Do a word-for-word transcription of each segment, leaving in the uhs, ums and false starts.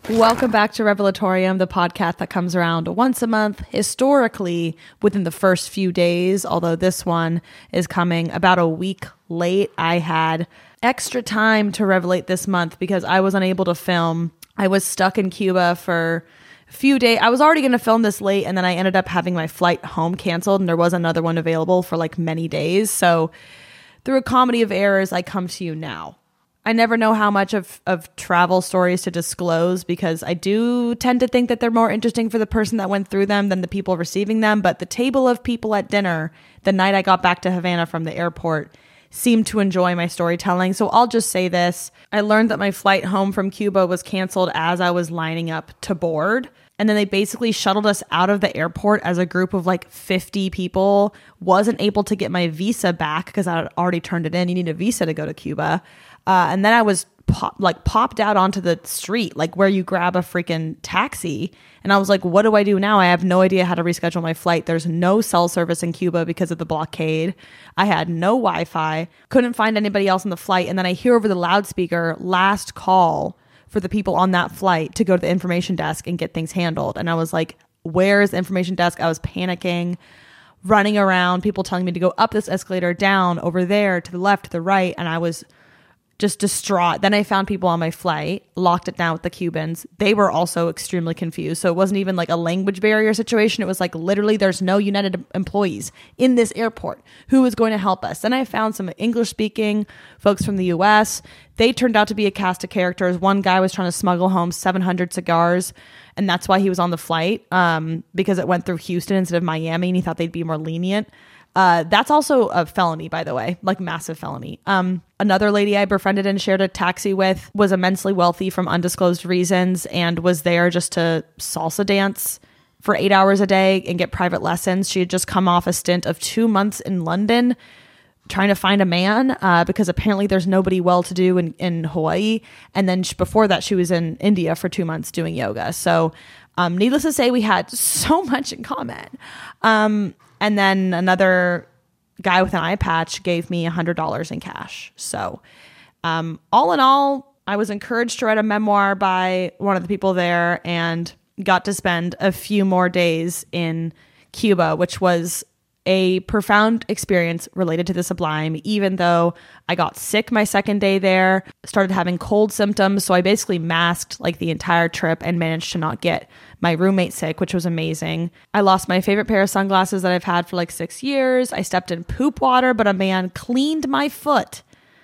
Welcome back to Revelatorium, the podcast that comes around once a month, historically within the first few days, although this one is coming about a week late. I had extra time to revelate this month because I was unable to film. I was stuck in Cuba for a few days. I was already going to film this late, and then I ended up having my flight home canceled, and there was another one available for like many days. So through a comedy of errors, I come to you now. I never know how much of, of travel stories to disclose because I do tend to think that they're more interesting for the person that went through them than the people receiving them. But the table of people at dinner the night I got back to Havana from the airport seemed to enjoy my storytelling. So I'll just say this. I learned that my flight home from Cuba was canceled as I was lining up to board. And then they basically shuttled us out of the airport as a group of like fifty people. Wasn't able to get my visa back because I had already turned it in. You need a visa to go to Cuba. Uh, and then I was pop, like popped out onto the street, like where you grab a freaking taxi. And I was like, what do I do now? I have no idea how to reschedule my flight. There's no cell service in Cuba because of the blockade. I had no Wi-Fi, couldn't find anybody else on the flight. And then I hear over the loudspeaker, last call for the people on that flight to go to the information desk and get things handled. And I was like, where's the information desk? I was panicking, running around, people telling me to go up this escalator, down, over there, to the left, to the right. And I was just distraught. Then I found people on my flight, locked it down with the Cubans. They were also extremely confused. So it wasn't even like a language barrier situation. It was like literally there's no United employees in this airport. Who is going to help us? Then I found some English speaking folks from the U S. They turned out to be a cast of characters. One guy was trying to smuggle home seven hundred cigars, and that's why he was on the flight, um, because it went through Houston instead of Miami, and he thought they'd be more lenient. Uh, that's also a felony, by the way, like massive felony. Um, another lady I befriended and shared a taxi with was immensely wealthy from undisclosed reasons and was there just to salsa dance for eight hours a day and get private lessons. She had just come off a stint of two months in London trying to find a man uh, because apparently there's nobody well-to-do in, in Hawaii. And then she, before that, she was in India for two months doing yoga. So um, needless to say, we had so much in common. Um, And then another guy with an eye patch gave me one hundred dollars in cash. So um, all in all, I was encouraged to write a memoir by one of the people there and got to spend a few more days in Cuba, which was a profound experience related to the sublime, even though I got sick my second day there, started having cold symptoms. So I basically masked like the entire trip and managed to not get my roommate sick, which was amazing. I lost my favorite pair of sunglasses that I've had for like six years. I stepped in poop water, but a man cleaned my foot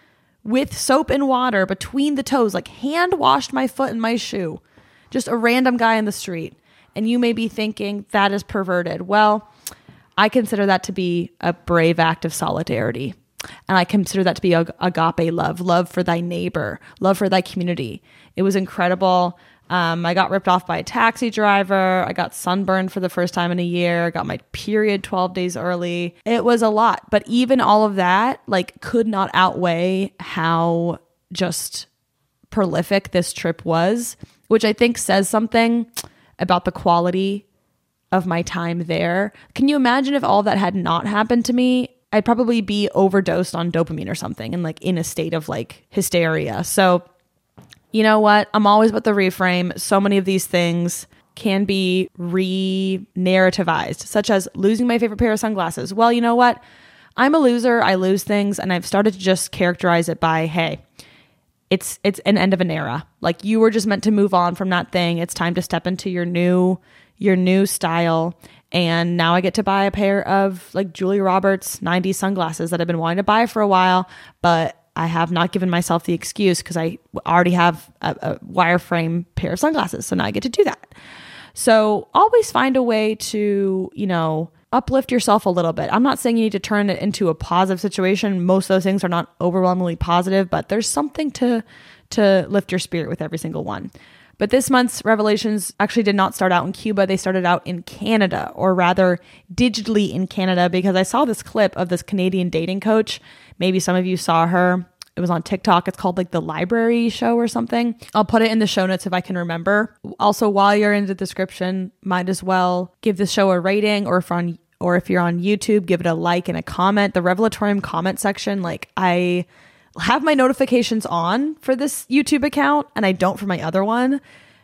with soap and water between the toes, like hand washed my foot and my shoe. Just a random guy in the street. And you may be thinking that is perverted. Well, I consider that to be a brave act of solidarity. And I consider that to be ag- agape love, love for thy neighbor, love for thy community. It was incredible. Um, I got ripped off by a taxi driver. I got sunburned for the first time in a year. I got my period twelve days early. It was a lot. But even all of that, like, could not outweigh how just prolific this trip was, which I think says something about the quality of my time there. Can you imagine if all of that had not happened to me? I'd probably be overdosed on dopamine or something and like in a state of like hysteria. So you know what? I'm always about the reframe. So many of these things can be re-narrativized, such as losing my favorite pair of sunglasses. Well, you know what? I'm a loser. I lose things. And I've started to just characterize it by, hey, it's it's an end of an era. Like you were just meant to move on from that thing. It's time to step into your new your new style. And now I get to buy a pair of like Julia Roberts nineties sunglasses that I've been wanting to buy for a while, but I have not given myself the excuse because I already have a, a wireframe pair of sunglasses. So now I get to do that. So always find a way to, you know, uplift yourself a little bit. I'm not saying you need to turn it into a positive situation. Most of those things are not overwhelmingly positive, but there's something to, to lift your spirit with every single one. But this month's revelations actually did not start out in Cuba. They started out in Canada, or rather digitally in Canada, because I saw this clip of this Canadian dating coach. Maybe some of you saw her. It was on TikTok. It's called like The Library Show or something. I'll put it in the show notes if I can remember. Also, while you're in the description, might as well give the show a rating, or if on or if you're on YouTube, give it a like and a comment. The Revelatorium comment section, like I have my notifications on for this YouTube account and I don't for my other one.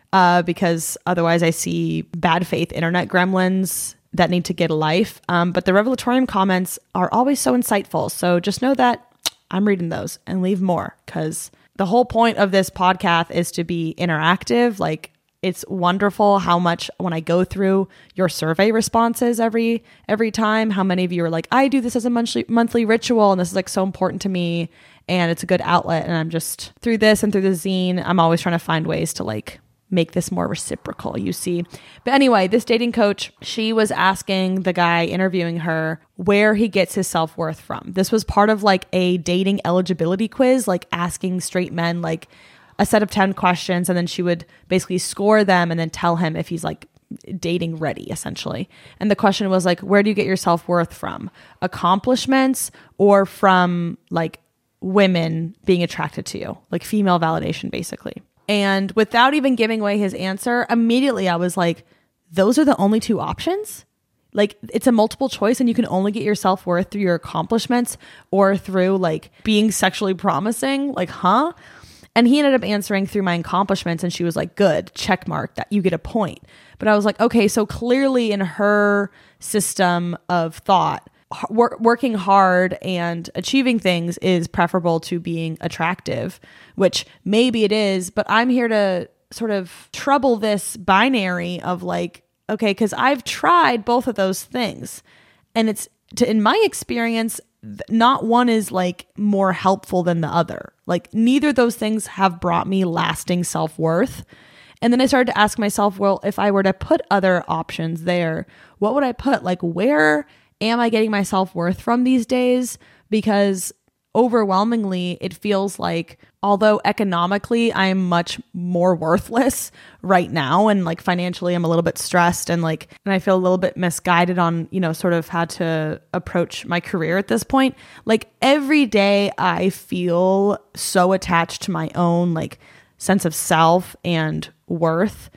uh, because otherwise I see bad faith internet gremlins that need to get a life. Um, but the Revelatorium comments are always so insightful. So just know that I'm reading those, and leave more, because the whole point of this podcast is to be interactive. Like, it's wonderful how much, when I go through your survey responses every every time, how many of you are like, I do this as a monthly monthly ritual, and this is like so important to me, and it's a good outlet. And I'm just, through this and through the zine, I'm always trying to find ways to like make this more reciprocal, you see. But anyway, this dating coach, she was asking the guy interviewing her where he gets his self-worth from. This was part of like a dating eligibility quiz, like asking straight men like a set of ten questions, and then she would basically score them and then tell him if he's like dating ready, essentially. And the question was like, where do you get your self-worth from? Accomplishments, or from like women being attracted to you, like female validation, basically. And without even giving away his answer, immediately I was like, those are the only two options? Like, it's a multiple choice, and you can only get your self-worth through your accomplishments or through like being sexually promising? Like, huh? And he ended up answering through my accomplishments, and she was like, good, check mark, that you get a point. But I was like, okay, so clearly in her system of thought, wor- working hard and achieving things is preferable to being attractive, which maybe it is, but I'm here to sort of trouble this binary of like, okay, because I've tried both of those things, and it's, to, in my experience, not one is like more helpful than the other. Like, neither of those things have brought me lasting self-worth. And then I started to ask myself, well, if I were to put other options there, what would I put? Like, where am I getting my self-worth from these days? Because overwhelmingly, it feels like, although economically I'm much more worthless right now, and like financially I'm a little bit stressed, and like, and I feel a little bit misguided on, you know, sort of how to approach my career at this point. Like, every day I feel so attached to my own like sense of self and worth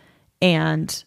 and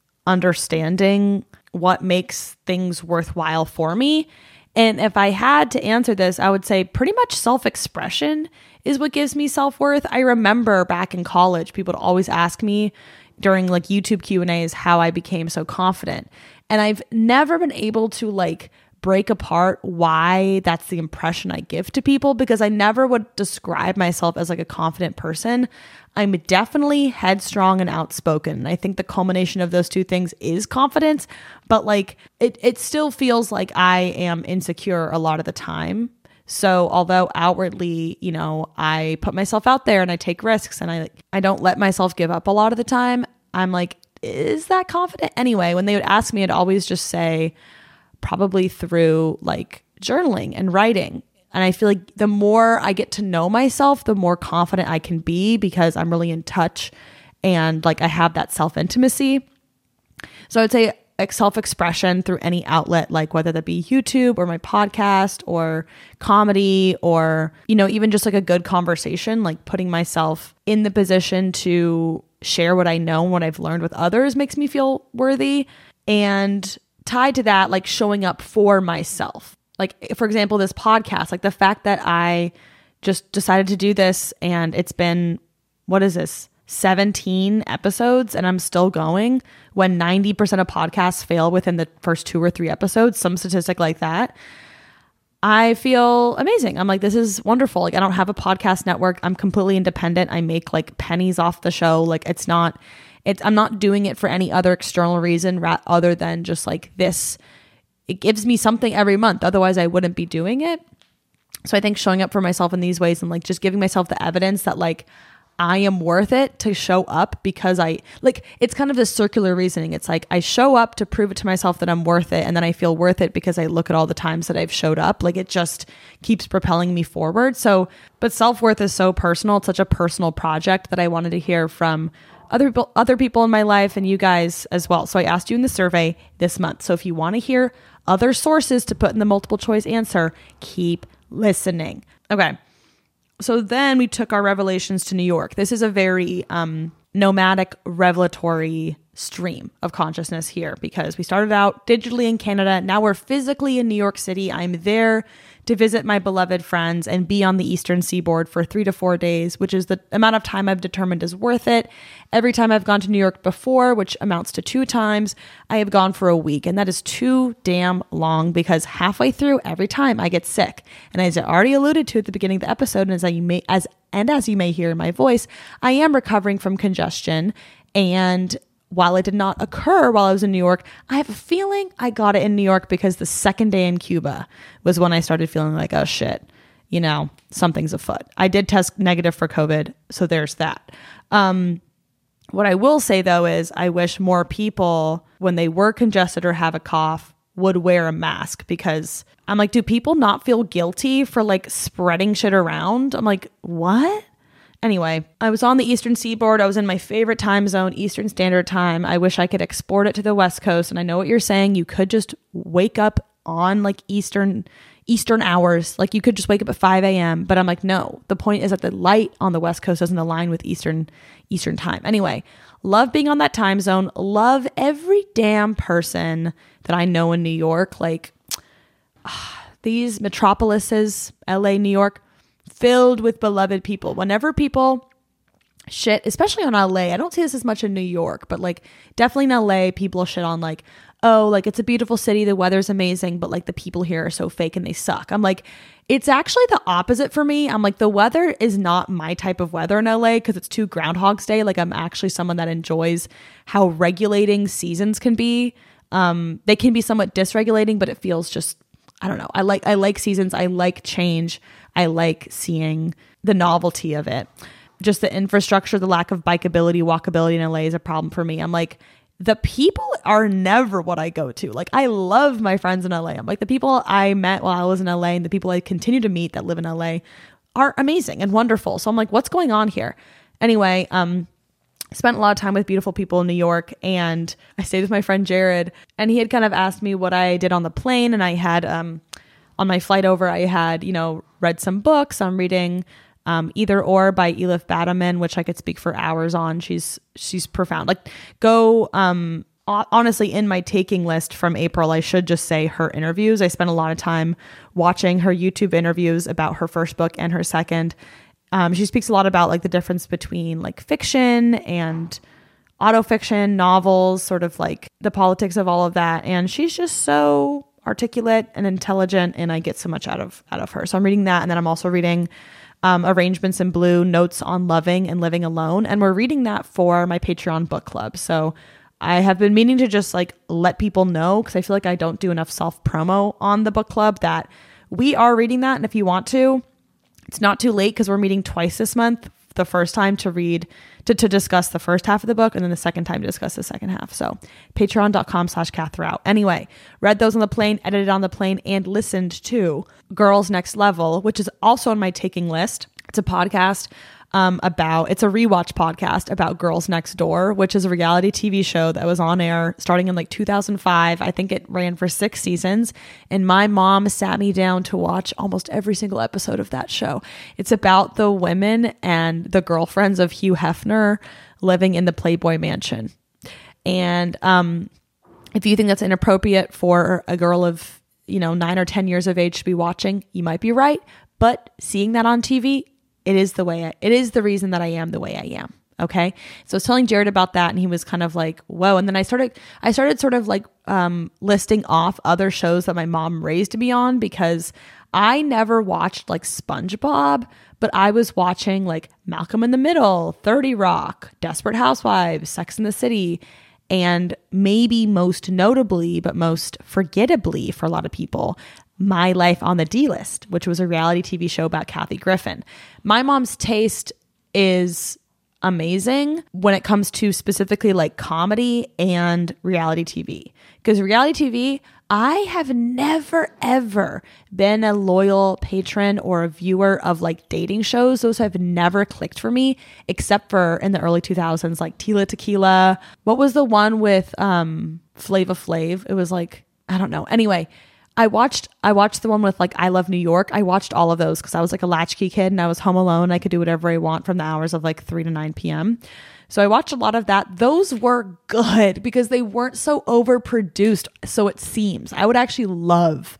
understanding what makes things worthwhile for me. And if I had to answer this, I would say pretty much self-expression is what gives me self-worth. I remember back in college, people would always ask me during like YouTube Q and A's how I became so confident. And I've never been able to like break apart why that's the impression I give to people, because I never would describe myself as like a confident person. I'm definitely headstrong and outspoken. And I think the culmination of those two things is confidence, but like it, it still feels like I am insecure a lot of the time. So although outwardly, you know, I put myself out there and I take risks and I like, I don't let myself give up a lot of the time, I'm like, is that confident? Anyway, when they would ask me, I'd always just say, probably through like journaling and writing. And I feel like the more I get to know myself, the more confident I can be, because I'm really in touch and like I have that self-intimacy. So I'd say like self-expression through any outlet, like whether that be YouTube or my podcast or comedy, or, you know, even just like a good conversation, like putting myself in the position to share what I know and what I've learned with others makes me feel worthy. And tied to that, like showing up for myself. Like, for example, this podcast, like the fact that I just decided to do this, and it's been, what is this, seventeen episodes, and I'm still going, when ninety percent of podcasts fail within the first two or three episodes, some statistic like that. I feel amazing. I'm like, this is wonderful. Like, I don't have a podcast network. I'm completely independent. I make like pennies off the show. Like, it's not, it's, I'm not doing it for any other external reason ra- other than just like this. It gives me something every month. Otherwise I wouldn't be doing it. So I think showing up for myself in these ways and like just giving myself the evidence that like I am worth it to show up, because I like, it's kind of this circular reasoning. It's like I show up to prove it to myself that I'm worth it. And then I feel worth it because I look at all the times that I've showed up. Like, it just keeps propelling me forward. So, but self-worth is so personal. It's such a personal project that I wanted to hear from other people, other people in my life, and you guys as well. So I asked you in the survey this month. So if you want to hear other sources to put in the multiple choice answer, keep listening. Okay. So then we took our revelations to New York. This is a very um, nomadic revelatory stream of consciousness here, because we started out digitally in Canada. Now we're physically in New York City. I'm there to visit my beloved friends and be on the Eastern Seaboard for three to four days, which is the amount of time I've determined is worth it. Every time I've gone to New York before, which amounts to two times, I have gone for a week. And that is too damn long because halfway through every time I get sick. And as I already alluded to at the beginning of the episode, and as you may, as and as you may hear in my voice, I am recovering from congestion. And while it did not occur while I was in New York, I have a feeling I got it in New York because the second day in Cuba was when I started feeling like, oh shit, you know, something's afoot. I did test negative for COVID, so there's that. Um, what I will say though is I wish more people, when they were congested or have a cough, would wear a mask, because I'm like, do people not feel guilty for like spreading shit around? I'm like, what? Anyway, I was on the Eastern Seaboard. I was in my favorite time zone, Eastern Standard Time. I wish I could export it to the West Coast. And I know what you're saying. You could just wake up on like Eastern Eastern hours. Like you could just wake up at five a.m. But I'm like, no, the point is that the light on the West Coast doesn't align with Eastern Eastern Time. Anyway, love being on that time zone. Love every damn person that I know in New York. Like ah, these metropolises, L A, New York, filled with beloved people. Whenever people shit, especially on L A, I don't see this as much in New York, but like definitely in L A, people shit on like, oh, like it's a beautiful city, the weather's amazing, but like the people here are so fake and they suck. I'm like, it's actually the opposite for me. I'm like, the weather is not my type of weather in L A because it's too Groundhog's Day. Like I'm actually someone that enjoys how regulating seasons can be. Um, they can be somewhat dysregulating, but it feels just, I don't know. I like, I like seasons. I like change. I like seeing the novelty of it. Just the infrastructure, the lack of bikeability, walkability in L A is a problem for me. I'm like, the people are never what I go to. Like, I love my friends in L A. I'm like, the people I met while I was in L A and the people I continue to meet that live in L A are amazing and wonderful. So I'm like, what's going on here? Anyway, um, spent a lot of time with beautiful people in New York, and I stayed with my friend Jared, and he had kind of asked me what I did on the plane. And I had, um, on my flight over, I had, you know, read some books. I'm reading um, Either Or by Elif Batuman, which I could speak for hours on. She's, she's profound. Like go, um, honestly, in my taking list from April, I should just say her interviews. I spent a lot of time watching her YouTube interviews about her first book and her second. Um, she speaks a lot about like the difference between like fiction and autofiction, novels, sort of like the politics of all of that. And she's just so articulate and intelligent, and I get so much out of out of her. So I'm reading that, and then I'm also reading um, Arrangements in Blue, Notes on Loving and Living Alone, and we're reading that for my Patreon book club. So I have been meaning to just like let people know, because I feel like I don't do enough self promo on the book club, that we are reading that, and if you want to, it's not too late because we're meeting twice this month. The first time to read, to, to discuss the first half of the book, and then the second time to discuss the second half. So patreon.com slash Catherine. Anyway, read those on the plane, edited on the plane, and listened to Girls Next Level, which is also on my taking list. It's a podcast um, about, it's a rewatch podcast about Girls Next Door, which is a reality T V show that was on air starting in like two thousand five. I think it ran for six seasons. And my mom sat me down to watch almost every single episode of that show. It's about the women and the girlfriends of Hugh Hefner living in the Playboy Mansion. And um, if you think that's inappropriate for a girl of, you know, nine or ten years of age to be watching, you might be right. But seeing that on T V, it is the way I, it is the reason that I am the way I am. Okay. So I was telling Jared about that, and he was kind of like, whoa. And then I started, I started sort of like, um, listing off other shows that my mom raised me on, because I never watched like SpongeBob, but I was watching like Malcolm in the Middle, thirty Rock, Desperate Housewives, Sex and the City, and maybe most notably, but most forgettably for a lot of people, My Life on the D-List, which was a reality T V show about Kathy Griffin. My mom's taste is amazing when it comes to specifically like comedy and reality T V. Because reality T V, I have never, ever been a loyal patron or a viewer of like dating shows. Those have never clicked for me, except for in the early two thousands, like Tila Tequila. What was the one with um, Flava Flav? It was like, I don't know. Anyway, I watched I watched the one with like I Love New York. I watched all of those because I was like a latchkey kid and I was home alone. I could do whatever I want from the hours of like three to nine p.m. So I watched a lot of that. Those were good because they weren't so overproduced, so it seems. I would actually love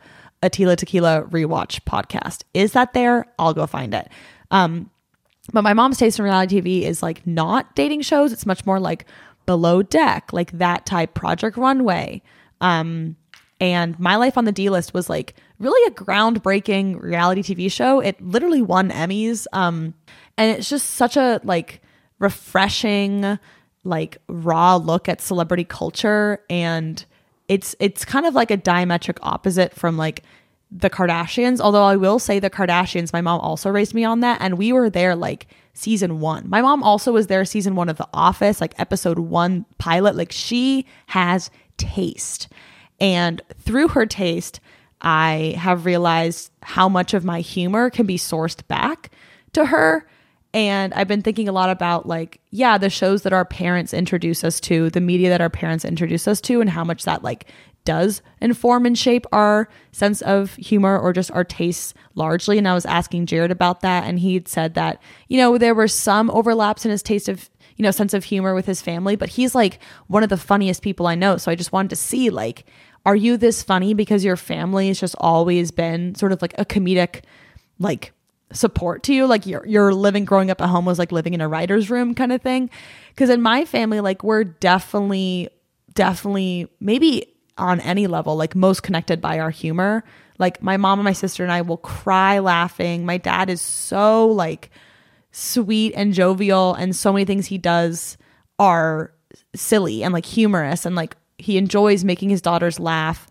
a Tila Tequila rewatch podcast. Is that there? I'll go find it. Um, but my mom's taste in reality T V is like not dating shows. It's much more like Below Deck, like that type, Project Runway. Um, and My Life on the D-List was like really a groundbreaking reality T V show. It literally won Emmys. Um, and it's just such a like refreshing, like raw look at celebrity culture. And it's, it's kind of like a diametric opposite from like the Kardashians. Although I will say the Kardashians, my mom also raised me on that. And we were there like season one. My mom also was there season one of The Office, like episode one pilot. Like she has taste. And through her taste, I have realized how much of my humor can be sourced back to her. And I've been thinking a lot about like, yeah, the shows that our parents introduce us to, the media that our parents introduce us to, and how much that like does inform and shape our sense of humor or just our tastes largely. And I was asking Jared about that, and he'd said that, you know, there were some overlaps in his taste of, you know, sense of humor with his family, but he's like one of the funniest people I know. So I just wanted to see like, are you this funny because your family has just always been sort of like a comedic like support to you? Like you're, you're living, growing up at home was like living in a writer's room kind of thing. Because in my family, like we're definitely, definitely maybe on any level, like most connected by our humor. Like my mom and my sister and I will cry laughing. My dad is so like sweet and jovial, and so many things he does are silly and like humorous, and like he enjoys making his daughters laugh.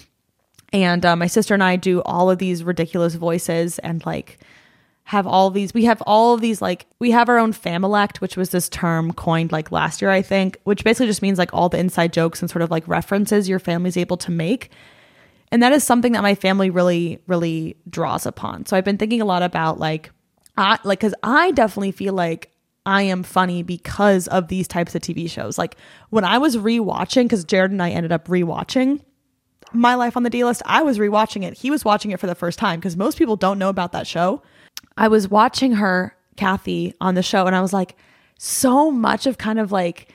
And uh, my sister and I do all of these ridiculous voices and like have all these, we have all of these, like we have our own familect, which was this term coined like last year, I think, which basically just means like all the inside jokes and sort of like references your family's able to make. And that is something that my family really, really draws upon. So I've been thinking a lot about like, I like, cause I definitely feel like I am funny because of these types of T V shows. Like when I was rewatching, cause Jared and I ended up rewatching My Life on the D-List, I was rewatching it. He was watching it for the first time because most people don't know about that show. I was watching her, Kathy, on the show, and I was like, so much of kind of like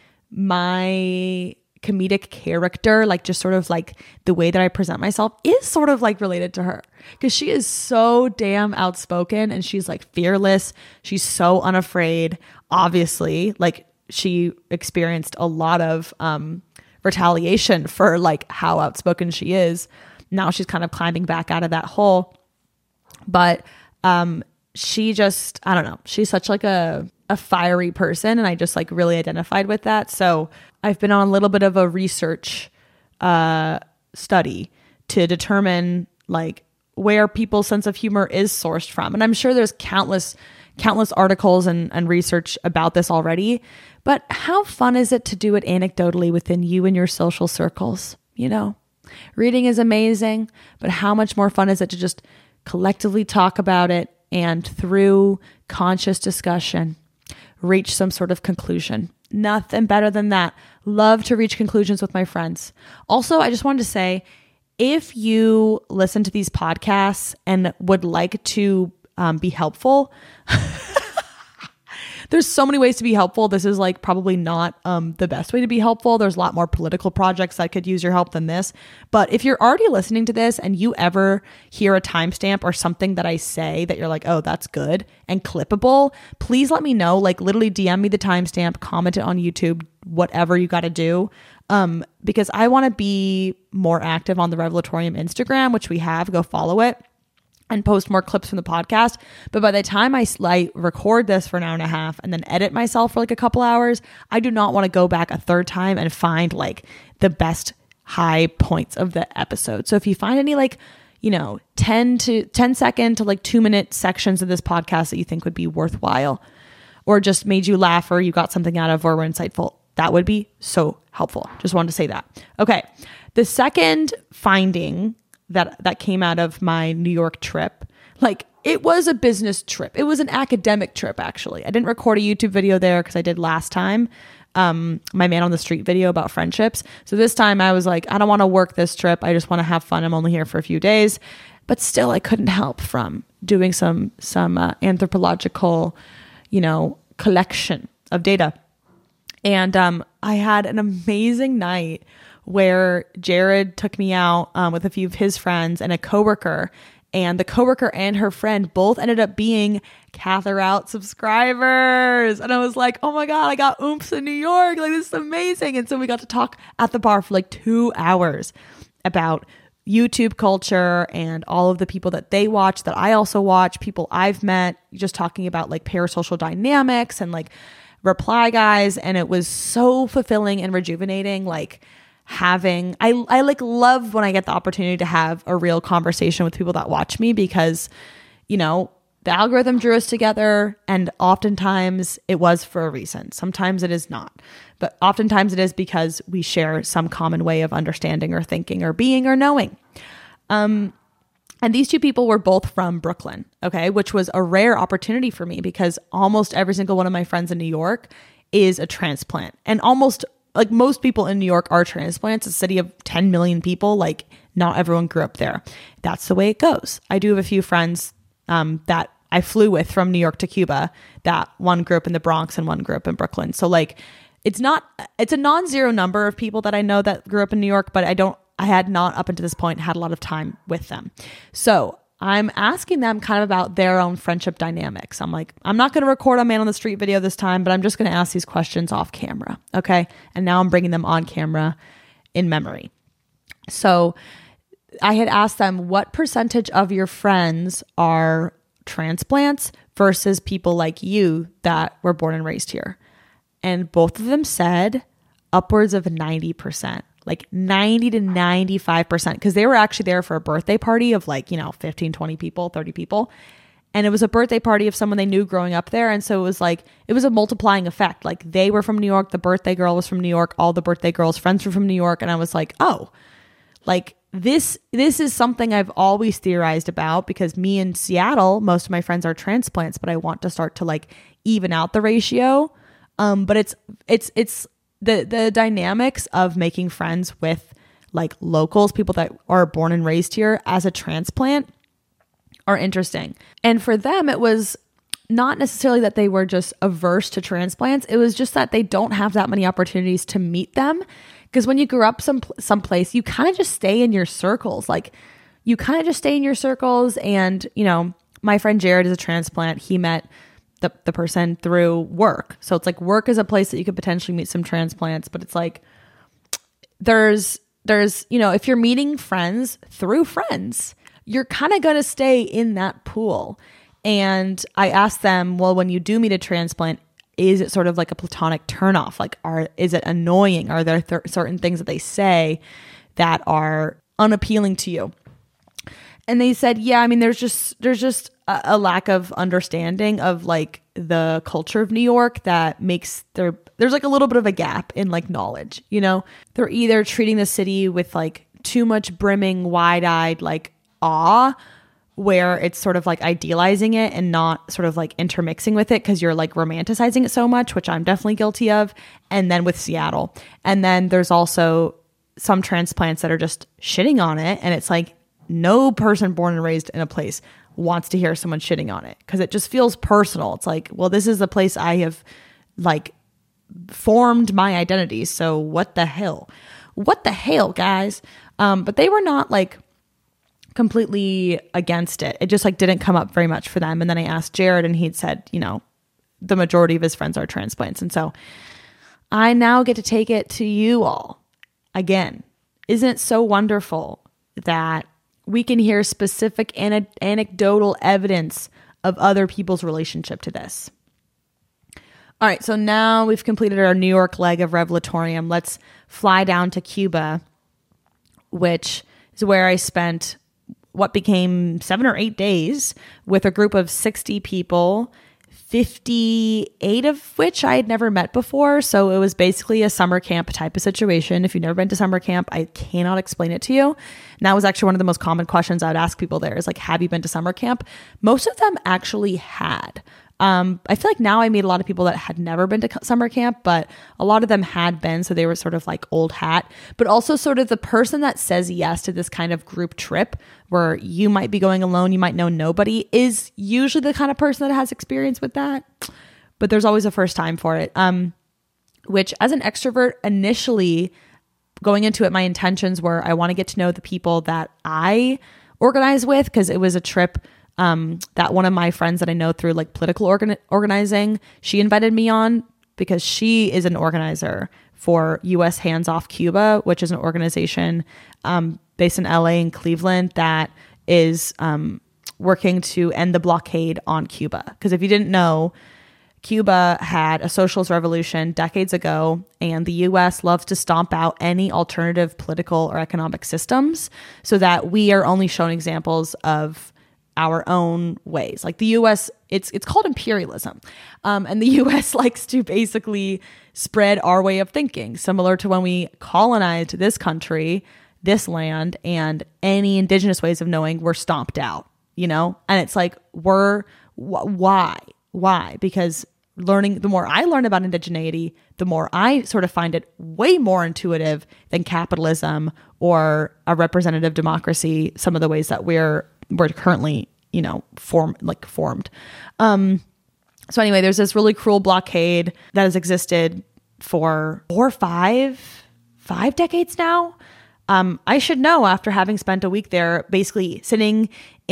my comedic character, like just sort of like the way that I present myself is sort of like related to her, because she is so damn outspoken and she's like fearless. She's so unafraid. Obviously, like she experienced a lot of um, retaliation for like how outspoken she is. Now she's kind of climbing back out of that hole. But um, she just, I don't know, she's such like a, a fiery person, and I just like really identified with that. So I've been on a little bit of a research uh, study to determine like where people's sense of humor is sourced from. And I'm sure there's countless, countless articles and, and research about this already, but how fun is it to do it anecdotally within you and your social circles? You know, reading is amazing, but how much more fun is it to just collectively talk about it and through conscious discussion, reach some sort of conclusion? Nothing better than that. Love to reach conclusions with my friends. Also, I just wanted to say, if you listen to these podcasts and would like to um, be helpful, there's so many ways to be helpful. This is like probably not um, the best way to be helpful. There's a lot more political projects that could use your help than this. But if you're already listening to this and you ever hear a timestamp or something that I say that you're like, oh, that's good and clippable, please let me know. Like literally D M me the timestamp, comment it on YouTube, whatever you got to do. Um, because I want to be more active on the Revelatorium Instagram, which we have. Go follow it and post more clips from the podcast. But by the time I like record this for an hour and a half and then edit myself for like a couple hours, I do not want to go back a third time and find like the best high points of the episode. So if you find any like, you know, ten to ten second to like two minute sections of this podcast that you think would be worthwhile, or just made you laugh, or you got something out of, or were insightful, that would be so helpful. Just wanted to say that. Okay. The second finding that that came out of my New York trip, like it was a business trip. It was an academic trip, actually. I didn't record a YouTube video there because I did last time, um, my Man on the Street video about friendships. So this time I was like, I don't want to work this trip. I just want to have fun. I'm only here for a few days. But still, I couldn't help from doing some, some uh, anthropological, you know, collection of data. And um, I had an amazing night where Jared took me out um, with a few of his friends and a coworker. And the coworker and her friend both ended up being Cather Out subscribers. And I was like, oh my God, I got oomps in New York. Like, this is amazing. And so we got to talk at the bar for like two hours about YouTube culture and all of the people that they watch that I also watch, people I've met, just talking about like parasocial dynamics and like Reply Guys. And it was so fulfilling and rejuvenating. Like, having I I like love when I get the opportunity to have a real conversation with people that watch me, because, you know, the algorithm drew us together, and oftentimes it was for a reason. Sometimes it is not, but oftentimes it is because we share some common way of understanding or thinking or being or knowing. Um, and these two people were both from Brooklyn, okay, which was a rare opportunity for me because almost every single one of my friends in New York is a transplant, and almost like most people in New York are transplants. It's a city of ten million people. Like, not everyone grew up there. That's the way it goes. I do have a few friends um, that I flew with from New York to Cuba, that one grew up in the Bronx and one grew up in Brooklyn. So like, it's not, it's a non-zero number of people that I know that grew up in New York, but I don't, I had not up until this point had a lot of time with them. So I'm asking them kind of about their own friendship dynamics. I'm like, I'm not going to record a man on the street video this time, but I'm just going to ask these questions off camera. Okay. And now I'm bringing them on camera in memory. So I had asked them, what percentage of your friends are transplants versus people like you that were born and raised here? And both of them said upwards of ninety percent. Like ninety to ninety-five percent, because they were actually there for a birthday party of like, you know, fifteen, twenty people, thirty people. And it was a birthday party of someone they knew growing up there. And so it was like, it was a multiplying effect. Like, they were from New York. The birthday girl was from New York. All the birthday girls' friends were from New York. And I was like, oh, like this, this is something I've always theorized about, because me in Seattle, most of my friends are transplants, but I want to start to like even out the ratio. Um, but it's, it's, it's, The the dynamics of making friends with like locals, people that are born and raised here as a transplant, are interesting. And for them, it was not necessarily that they were just averse to transplants. It was just that they don't have that many opportunities to meet them. Because when you grew up some someplace, you kind of just stay in your circles. Like, you kind of just stay in your circles. And, you know, my friend Jared is a transplant. He met the the person through work. So it's like, work is a place that you could potentially meet some transplants, but it's like, there's, there's, you know, if you're meeting friends through friends, you're kind of going to stay in that pool. And I asked them, well, when you do meet a transplant, is it sort of like a platonic turnoff? Like, are, is it annoying? Are there th- certain things that they say that are unappealing to you? And they said, yeah, I mean, there's just, there's just a, a lack of understanding of like the culture of New York that makes there, there's like a little bit of a gap in like knowledge, you know, they're either treating the city with like too much brimming, wide-eyed, like awe, where it's sort of like idealizing it and not sort of like intermixing with it because you're like romanticizing it so much, which I'm definitely guilty of. And then with Seattle. And then there's also some transplants that are just shitting on it. And it's like, no person born and raised in a place wants to hear someone shitting on it because it just feels personal. It's like, well, this is the place I have like formed my identity. So what the hell? What the hell, guys? Um, but they were not like completely against it. It just like didn't come up very much for them. And then I asked Jared and he'd said, you know, the majority of his friends are transplants. And so I now get to take it to you all again. Isn't it so wonderful that we can hear specific an- anecdotal evidence of other people's relationship to this? All right, so now we've completed our New York leg of Revelatorium. Let's fly down to Cuba, which is where I spent what became seven or eight days with a group of sixty people, fifty-eight of which I had never met before. So it was basically a summer camp type of situation. If you've never been to summer camp, I cannot explain it to you. And that was actually one of the most common questions I would ask people there is like, have you been to summer camp? Most of them actually had. Um, I feel like now I meet a lot of people that had never been to summer camp, but a lot of them had been. So they were sort of like old hat, but also sort of the person that says yes to this kind of group trip where you might be going alone, you might know nobody, is usually the kind of person that has experience with that. But there's always a first time for it. Um, which as an extrovert initially going into it, my intentions were I want to get to know the people that I organize with, because it was a trip um, that one of my friends that I know through like political organ- organizing, she invited me on because she is an organizer for U S Hands Off Cuba, which is an organization um, based in L A and Cleveland that is um, working to end the blockade on Cuba. Because if you didn't know, Cuba had a socialist revolution decades ago, and the U S loves to stomp out any alternative political or economic systems so that we are only shown examples of our own ways. Like the U S, it's it's called imperialism. Um, and the U S likes to basically spread our way of thinking, similar to when we colonized this country, this land, and any indigenous ways of knowing were stomped out, you know? And it's like, we're, wh- why? Why? Because learning, the more I learn about indigeneity, the more I sort of find it way more intuitive than capitalism or a representative democracy, some of the ways that we're we're currently, you know, form like formed. Um, so anyway, there's this really cruel blockade that has existed for four, five, five decades now. Um, I should know after having spent a week there, basically sitting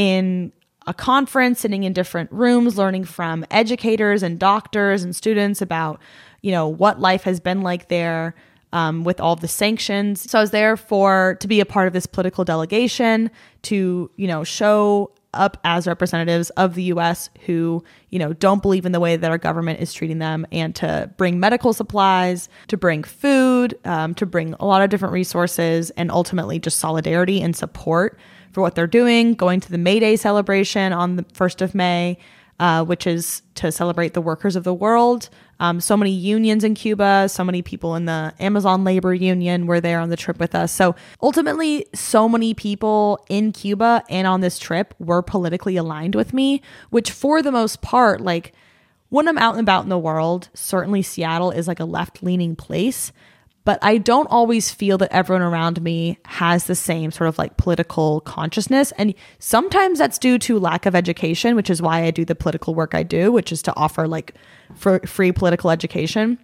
in a conference, sitting in different rooms, learning from educators and doctors and students about, you know, what life has been like there um, with all the sanctions. So I was there for, to be a part of this political delegation to, you know, show up as representatives of the U S who, you know, don't believe in the way that our government is treating them, and to bring medical supplies, to bring food, um, to bring a lot of different resources, and ultimately just solidarity and support for what they're doing. Going to the May Day celebration on the first of May, uh, which is to celebrate the workers of the world. Um, so many unions in Cuba, so many people in the Amazon Labor Union were there on the trip with us. So ultimately, so many people in Cuba and on this trip were politically aligned with me, which for the most part, like when I'm out and about in the world, certainly Seattle is like a left-leaning place. But I don't always feel that everyone around me has the same sort of like political consciousness. And sometimes that's due to lack of education, which is why I do the political work I do, which is to offer like for free political education.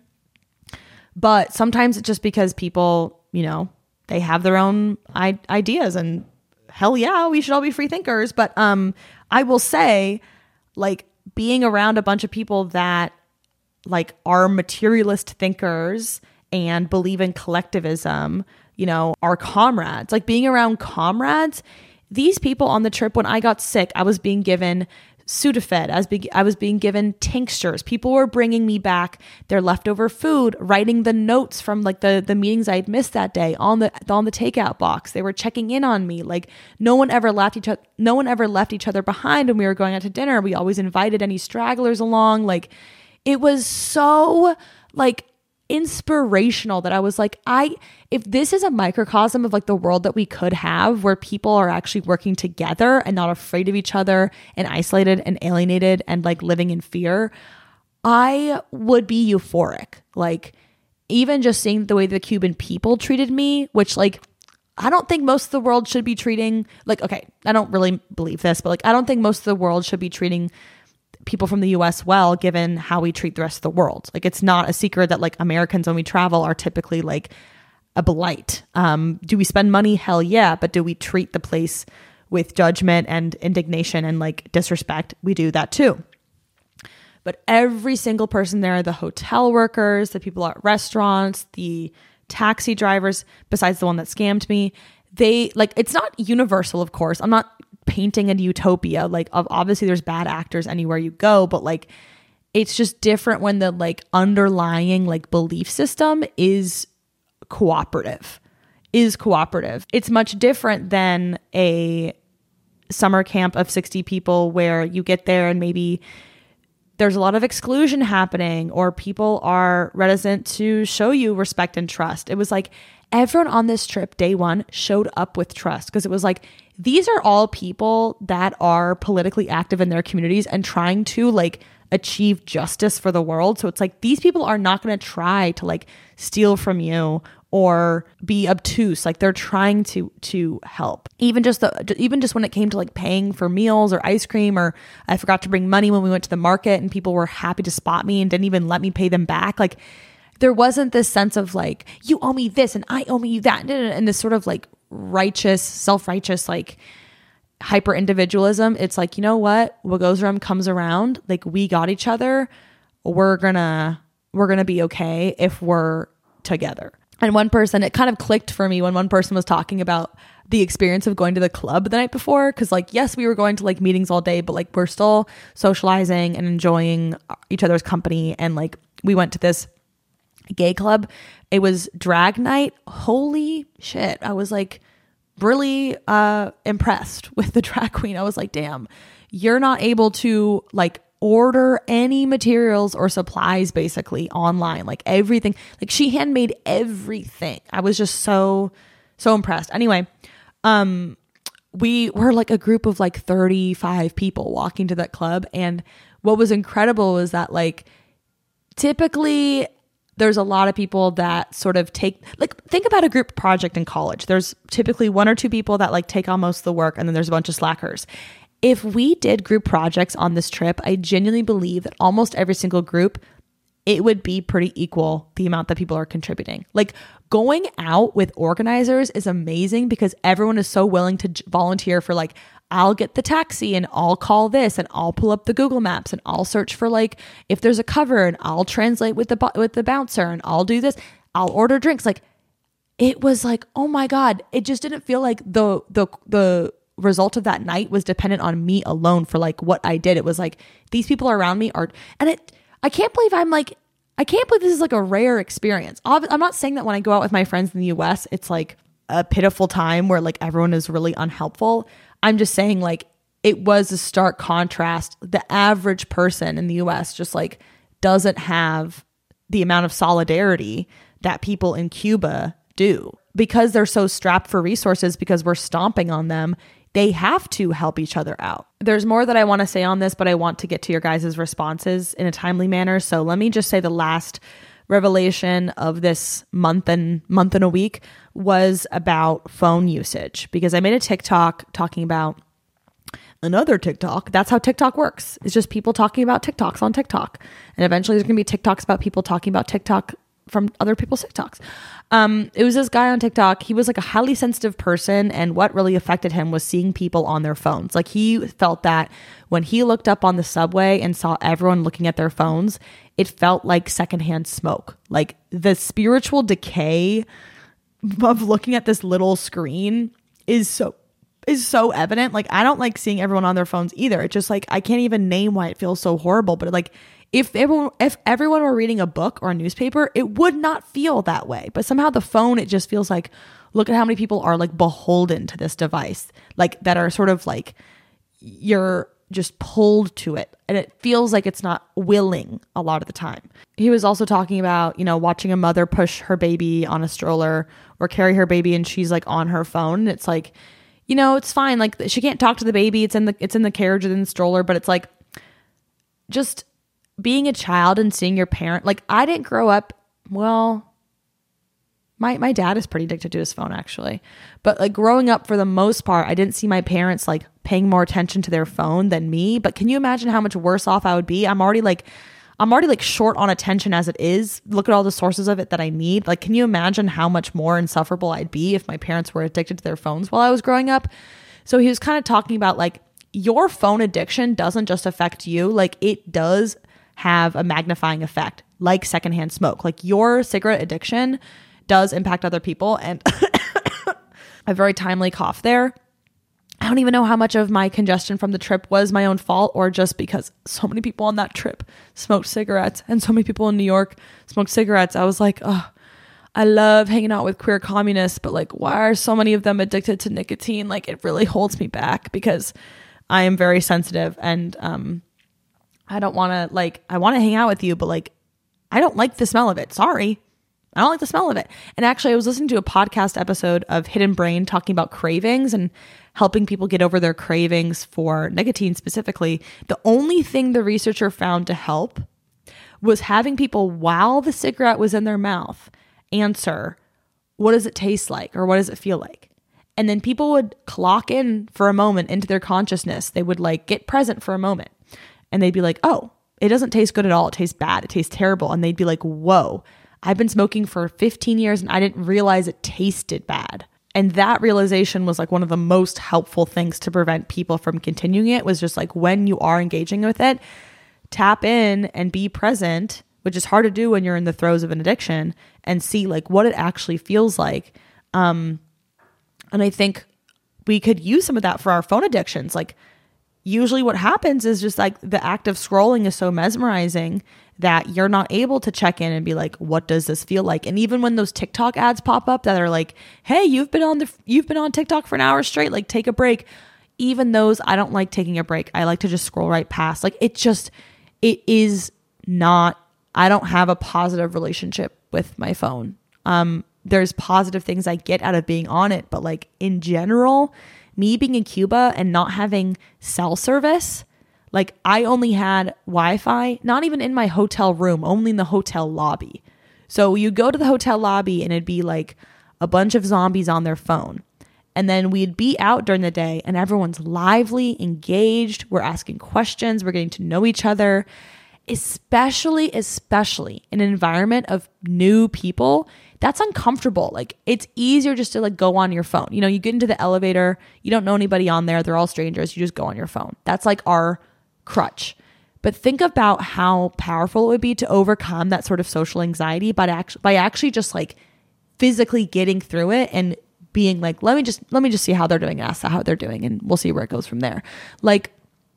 But sometimes it's just because people, you know, they have their own I- ideas, and hell yeah, we should all be free thinkers. But um, I will say, like, being around a bunch of people that like are materialist thinkers and believe in collectivism, you know, are comrades. Like being around comrades, these people on the trip, when I got sick, I was being given Sudafed, I was, be- I was being given tinctures. People were bringing me back their leftover food, writing the notes from like the, the meetings I'd missed that day on the on the takeout box. They were checking in on me. Like no one ever left each other, no one ever left each other behind when we were going out to dinner. We always invited any stragglers along. Like it was so like inspirational that I was like, I, if this is a microcosm of like the world that we could have, where people are actually working together and not afraid of each other and isolated and alienated and like living in fear, I would be euphoric. Like even just seeing the way the Cuban people treated me, which like, I don't think most of the world should be treating, like, okay, I don't really believe this, but like, I don't think most of the world should be treating people from the U S well, given how we treat the rest of the world. Like it's not a secret that like Americans when we travel are typically like a blight. Um, do we spend money? Hell yeah. But do we treat the place with judgment and indignation and like disrespect? We do that too. But every single person there, the hotel workers, the people at restaurants, the taxi drivers, besides the one that scammed me, they like, it's not universal, of course. I'm not painting a utopia. Like obviously there's bad actors anywhere you go, but like it's just different when the like underlying like belief system is cooperative, is cooperative. It's much different than a summer camp of sixty people where you get there and maybe there's a lot of exclusion happening or people are reticent to show you respect and trust. It was like everyone on this trip, day one, showed up with trust because it was like, these are all people that are politically active in their communities and trying to like achieve justice for the world. So it's like, these people are not going to try to like steal from you or be obtuse. Like they're trying to, to help. Even just the, even just when it came to like paying for meals or ice cream, or I forgot to bring money when we went to the market and people were happy to spot me and didn't even let me pay them back. Like there wasn't this sense of like, you owe me this and I owe me that. And this sort of like righteous, self-righteous, like hyper individualism. It's like, you know what? What goes around comes around. Like we got each other. We're gonna, we're gonna be okay if we're together. And one person, it kind of clicked for me when one person was talking about the experience of going to the club the night before. Cause like, yes, we were going to like meetings all day, but like we're still socializing and enjoying each other's company. And like, we went to this gay club. It was drag night. Holy shit. I was like really uh, impressed with the drag queen. I was like, damn, you're not able to like order any materials or supplies basically online, like everything. Like she handmade everything. I was just so, so impressed. Anyway, um, we were like a group of like thirty-five people walking to that club. And what was incredible was that like typically there's a lot of people that sort of take, like, think about a group project in college. There's typically one or two people that like take on most of the work, and then there's a bunch of slackers. If we did group projects on this trip, I genuinely believe that almost every single group, it would be pretty equal, the amount that people are contributing. Like going out with organizers is amazing because everyone is so willing to j- volunteer for like, I'll get the taxi and I'll call this and I'll pull up the Google Maps and I'll search for like if there's a cover and I'll translate with the bu- with the bouncer and I'll do this. I'll order drinks. Like it was like, oh my God, it just didn't feel like the the the result of that night was dependent on me alone for like what I did. It was like these people around me are, and it I can't believe I'm like I can't believe this is like a rare experience. I'm not saying that when I go out with my friends in the U S, it's like a pitiful time where like everyone is really unhelpful. I'm just saying like it was a stark contrast. The average person in the U S just like doesn't have the amount of solidarity that people in Cuba do because they're so strapped for resources because we're stomping on them. They have to help each other out. There's more that I want to say on this, but I want to get to your guys' responses in a timely manner. So let me just say the last revelation of this month and month and a week was about phone usage, because I made a TikTok talking about another TikTok. That's how TikTok works. It's just people talking about TikToks on TikTok. And eventually there's going to be TikToks about people talking about TikTok from other people's TikToks. Um, it was this guy on TikTok. He was like a highly sensitive person. And what really affected him was seeing people on their phones. Like he felt that when he looked up on the subway and saw everyone looking at their phones, it felt like secondhand smoke. Like the spiritual decay of looking at this little screen is so is so evident. Like I don't like seeing everyone on their phones either. It's just like I can't even name why it feels so horrible. But like if everyone if everyone were reading a book or a newspaper, it would not feel that way. But somehow the phone, it just feels like, look at how many people are like beholden to this device, like that are sort of like you're just pulled to it, and it feels like it's not willing a lot of the time. He was also talking about, you know, watching a mother push her baby on a stroller or carry her baby and she's like on her phone. And it's like, you know, it's fine. Like she can't talk to the baby. It's in the, it's in the carriage or in the stroller, but it's like just being a child and seeing your parent. Like I didn't grow up, well, my, my dad is pretty addicted to his phone actually, but like growing up for the most part, I didn't see my parents like paying more attention to their phone than me. But can you imagine how much worse off I would be? I'm already like, I'm already like short on attention as it is. Look at all the sources of it that I need. Like, can you imagine how much more insufferable I'd be if my parents were addicted to their phones while I was growing up? So he was kind of talking about like your phone addiction doesn't just affect you. Like it does have a magnifying effect, like secondhand smoke. Like your cigarette addiction does impact other people. And a very timely cough there. I don't even know how much of my congestion from the trip was my own fault or just because so many people on that trip smoked cigarettes and so many people in New York smoked cigarettes. I was like, oh, I love hanging out with queer communists, but like, why are so many of them addicted to nicotine? Like it really holds me back because I am very sensitive and um, I don't want to like, I want to hang out with you, but like, I don't like the smell of it. Sorry. I don't like the smell of it. And actually, I was listening to a podcast episode of Hidden Brain talking about cravings and helping people get over their cravings for nicotine specifically. The only thing the researcher found to help was having people, while the cigarette was in their mouth, answer, what does it taste like or what does it feel like? And then people would clock in for a moment into their consciousness. They would like get present for a moment and they'd be like, oh, it doesn't taste good at all. It tastes bad. It tastes terrible. And they'd be like, whoa, I've been smoking for fifteen years and I didn't realize it tasted bad. And that realization was like one of the most helpful things to prevent people from continuing it, was just like, when you are engaging with it, tap in and be present, which is hard to do when you're in the throes of an addiction, and see like what it actually feels like. Um, and I think we could use some of that for our phone addictions. Like, usually what happens is just like the act of scrolling is so mesmerizing that you're not able to check in and be like, what does this feel like? And even when those TikTok ads pop up that are like, hey, you've been on the, you've been on TikTok for an hour straight, like take a break. Even those, I don't like taking a break. I like to just scroll right past. Like, it just, it is not, I don't have a positive relationship with my phone. Um, there's positive things I get out of being on it, but like in general, me being in Cuba and not having cell service, like I only had Wi-Fi, not even in my hotel room, only in the hotel lobby. So you go to the hotel lobby and it'd be like a bunch of zombies on their phone. And then we'd be out during the day and everyone's lively, engaged. We're asking questions. We're getting to know each other, especially, especially in an environment of new people. That's uncomfortable. Like, it's easier just to like go on your phone. You know, you get into the elevator, you don't know anybody on there. They're all strangers. You just go on your phone. That's like our crutch. But think about how powerful it would be to overcome that sort of social anxiety by actually, by actually just like physically getting through it and being like, let me just, let me just see how they're doing, ask how they're doing, and we'll see where it goes from there. Like,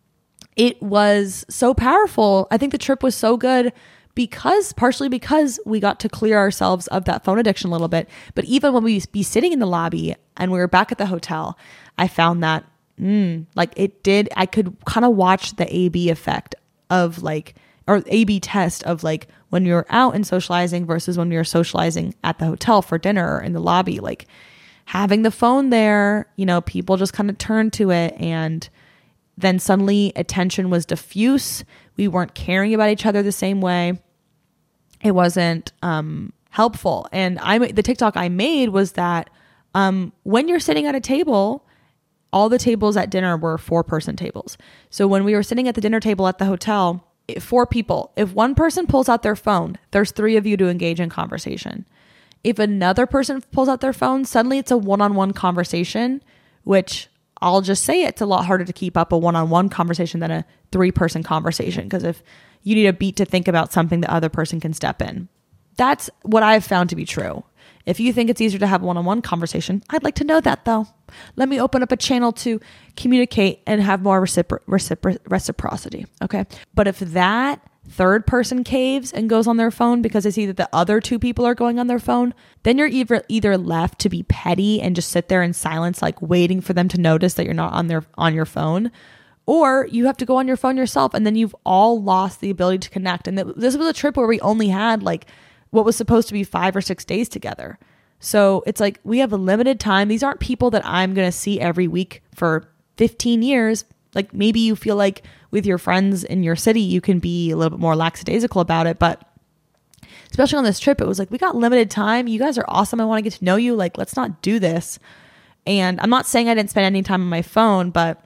it was so powerful. I think the trip was so good because partially because we got to clear ourselves of that phone addiction a little bit. But even when we be sitting in the lobby and we were back at the hotel, I found that mm, like it did, I could kind of watch the A B effect of like, or A B test of like when you're out and socializing versus when you're socializing at the hotel for dinner or in the lobby. Like, having the phone there, you know, people just kind of turned to it, and then suddenly attention was diffuse. We weren't caring about each other the same way. It wasn't um, helpful. And I, the TikTok I made was that um, when you're sitting at a table, all the tables at dinner were four person tables. So when we were sitting at the dinner table at the hotel, four people, if one person pulls out their phone, there's three of you to engage in conversation. If another person pulls out their phone, suddenly it's a one-on-one conversation, which I'll just say it's a lot harder to keep up a one-on-one conversation than a three-person conversation. Because if you need a beat to think about something, the other person can step in. That's what I've found to be true. If you think it's easier to have a one-on-one conversation, I'd like to know that though. Let me open up a channel to communicate and have more recipro- recipro- reciprocity. Okay. But if that third person caves and goes on their phone because they see that the other two people are going on their phone, then you're either either left to be petty and just sit there in silence, like waiting for them to notice that you're not on their on your phone, or you have to go on your phone yourself, and then you've all lost the ability to connect. And th- this was a trip where we only had like what was supposed to be five or six days together. So it's like we have a limited time. These aren't people that I'm going to see every week for fifteen years. Like, maybe you feel like with your friends in your city, you can be a little bit more lackadaisical about it. But especially on this trip, it was like, we got limited time. You guys are awesome. I want to get to know you. Like, let's not do this. And I'm not saying I didn't spend any time on my phone, but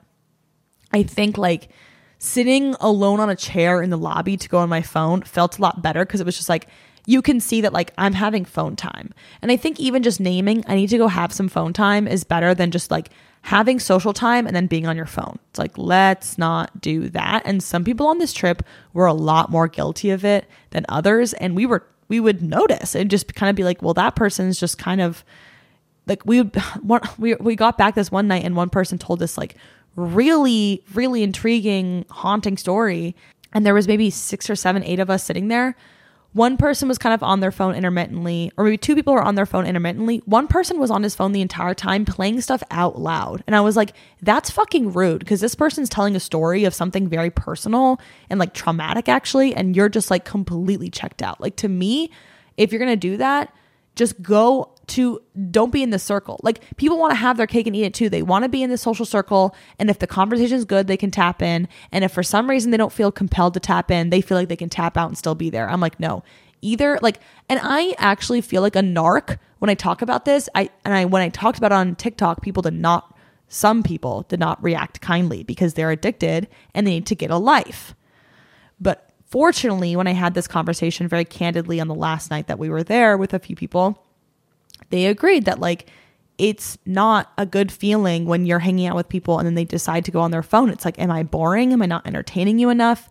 I think like sitting alone on a chair in the lobby to go on my phone felt a lot better, because it was just like, you can see that like I'm having phone time. And I think even just naming, I need to go have some phone time, is better than just like having social time and then being on your phone. It's like, let's not do that. And some people on this trip were a lot more guilty of it than others. And we were, we would notice and just kind of be like, well, that person's just kind of like, we would, we, we got back this one night and one person told this like really, really intriguing, haunting story. And there was maybe six or seven, eight of us sitting there. One person was kind of on their phone intermittently, or maybe two people were on their phone intermittently. One person was on his phone the entire time playing stuff out loud. And I was like, that's fucking rude, because this person's telling a story of something very personal and like traumatic actually. And you're just like completely checked out. Like, to me, if you're going to do that, just go to, don't be in the circle. Like, people want to have their cake and eat it too. They want to be in the social circle. And if the conversation is good, they can tap in. And if for some reason they don't feel compelled to tap in, they feel like they can tap out and still be there. I'm like, no, either like, and I actually feel like a narc when I talk about this. I, and I, when I talked about it on TikTok, people did not, some people did not react kindly because they're addicted and they need to get a life. But fortunately, when I had this conversation very candidly on the last night that we were there with a few people, they agreed that like, it's not a good feeling when you're hanging out with people and then they decide to go on their phone. It's like, am I boring? Am I not entertaining you enough?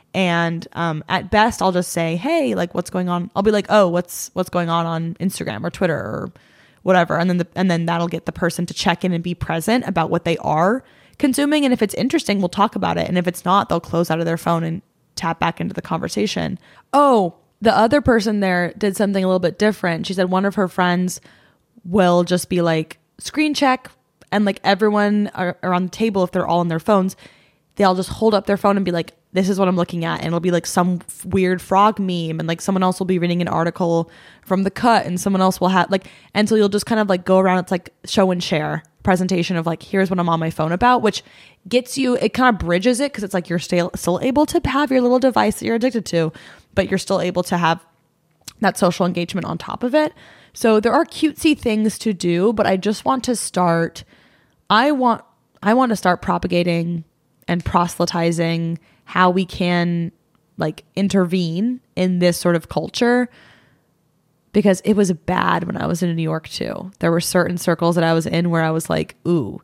And um, at best, I'll just say, hey, like, what's going on? I'll be like, oh, what's what's going on on Instagram or Twitter or whatever. And then the, and then that'll get the person to check in and be present about what they are consuming. And if it's interesting, we'll talk about it. And if it's not, they'll close out of their phone and tap back into the conversation. Oh, the other person there did something a little bit different. She said one of her friends will just be like, screen check. And like everyone are, around the table, if they're all on their phones, they'll just hold up their phone and be like, this is what I'm looking at. And it'll be like some f- weird frog meme. And like someone else will be reading an article from The Cut and someone else will have like, and so you'll just kind of like go around. It's like show and share presentation of like, here's what I'm on my phone about, which gets you, it kind of bridges it. Cause it's like, you're still, still able to have your little device that you're addicted to, but you're still able to have that social engagement on top of it. So there are cutesy things to do, but I just want to start, I want, I want to start propagating and proselytizing how we can like intervene in this sort of culture, because it was bad when I was in New York too. There were certain circles that I was in where I was like, ooh,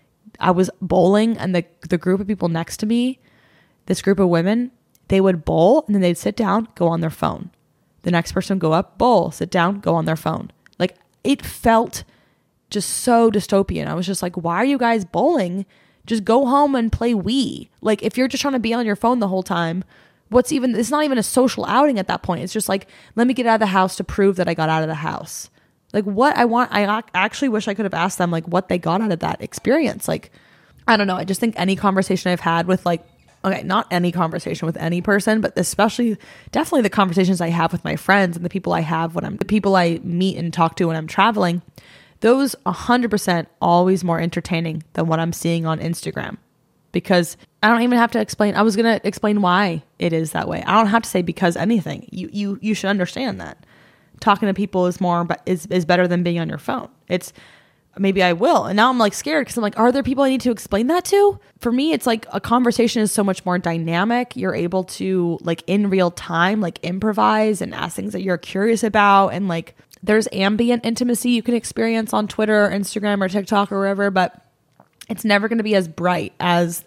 I was bowling and the, the group of people next to me, this group of women, they would bowl and then they'd sit down, go on their phone. The next person would go up, bowl, sit down, go on their phone. Like it felt just so dystopian. I was just like, why are you guys bowling? Just go home and play Wii. Like if you're just trying to be on your phone the whole time, what's even, it's not even a social outing at that point. It's just like, let me get out of the house to prove that I got out of the house. Like what I want, I actually wish I could have asked them like what they got out of that experience. Like, I don't know. I just think any conversation I've had with like, okay, not any conversation with any person, but especially definitely the conversations I have with my friends and the people I have when I'm, the people I meet and talk to when I'm traveling, those one hundred percent always more entertaining than what I'm seeing on Instagram, because I don't even have to explain. I was going to explain why it is that way. I don't have to say because anything. You you you should understand that talking to people is more but is is better than being on your phone. It's maybe I will. And now I'm like scared because I'm like, are there people I need to explain that to? For me, it's like a conversation is so much more dynamic. You're able to like in real time, like improvise and ask things that you're curious about. And like there's ambient intimacy you can experience on Twitter or Instagram or TikTok or wherever, but it's never going to be as bright as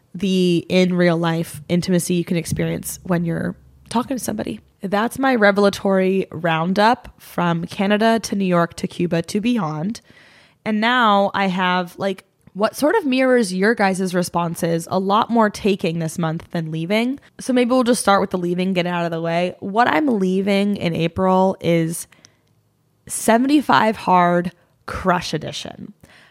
the in real life intimacy you can experience when you're talking to somebody. That's my revelatory roundup from Canada to New York to Cuba to beyond. And now I have like what sort of mirrors your guys' responses, a lot more taking this month than leaving. So maybe we'll just start with the leaving, get it out of the way. What I'm leaving in April is seventy-five Hard Crush Edition.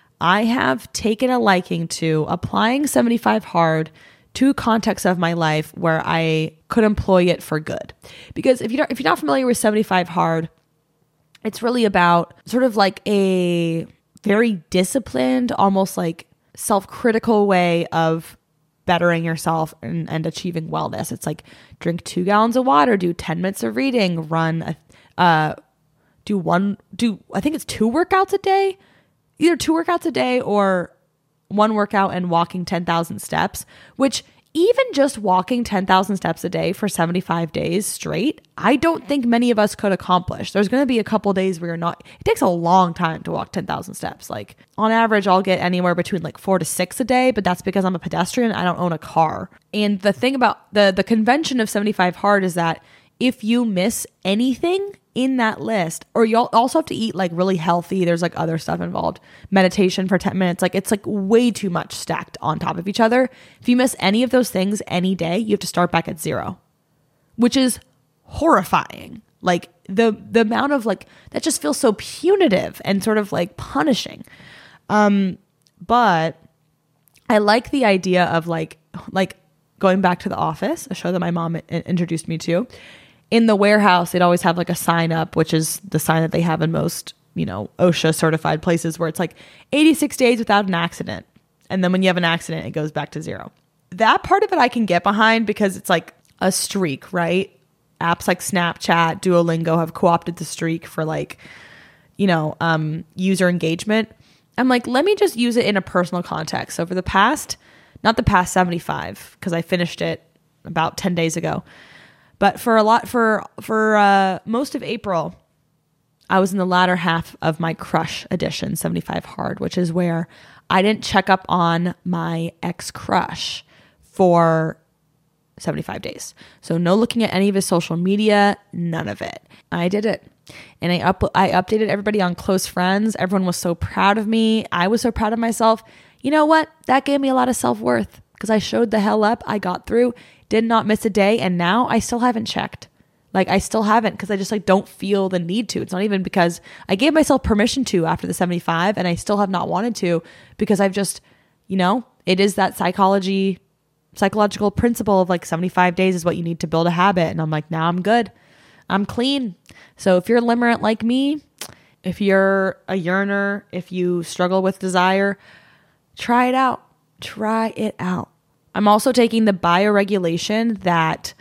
I have taken a liking to applying seventy-five Hard to contexts of my life where I could employ it for good. Because if you don't, if you're not familiar with seventy-five Hard, it's really about sort of like a very disciplined, almost like self-critical way of bettering yourself and, and achieving wellness. It's like drink two gallons of water, do ten minutes of reading, run, a, uh, do one, do, I think it's two workouts a day, either two workouts a day or one workout and walking ten thousand steps, which even just walking ten thousand steps a day for seventy-five days straight, I don't think many of us could accomplish. There's going to be a couple days where you're not, it takes a long time to walk ten thousand steps. Like on average, I'll get anywhere between like four to six a day, but that's because I'm a pedestrian. I don't own a car. And the thing about the, the convention of seventy-five Hard is that if you miss anything in that list, or you'll also have to eat like really healthy, there's like other stuff involved, meditation for ten minutes, like it's like way too much stacked on top of each other. If you miss any of those things any day, you have to start back at zero, which is horrifying. Like the the amount of like, that just feels so punitive and sort of like punishing. Um, but I like the idea of like, like going back to The Office, a show that my mom I- introduced me to. In the warehouse, they'd always have like a sign up, which is the sign that they have in most, you know, OSHA certified places, where it's like eighty-six days without an accident. And then when you have an accident, it goes back to zero. That part of it I can get behind because it's like a streak, right? Apps like Snapchat, Duolingo have co-opted the streak for like, you know, um, user engagement. I'm like, let me just use it in a personal context. So for the past, not the past seventy-five, because I finished it about ten days ago. But for a lot, for, for uh, most of April, I was in the latter half of my crush edition, seventy-five hard, which is where I didn't check up on my ex-crush for seventy-five days. So no looking at any of his social media, none of it. I did it. And I up I updated everybody on close friends. Everyone was so proud of me. I was so proud of myself. You know what? That gave me a lot of self-worth because I showed the hell up. I got through, did not miss a day, and now I still haven't checked. Like I still haven't because I just like don't feel the need to. It's not even because I gave myself permission to after the seventy-five and I still have not wanted to because I've just, you know, it is that psychology, psychological principle of like seventy-five days is what you need to build a habit. And I'm like, now I'm good. I'm clean. So if you're a limerent like me, if you're a yearner, if you struggle with desire, try it out. Try it out. I'm also taking the bioregulation that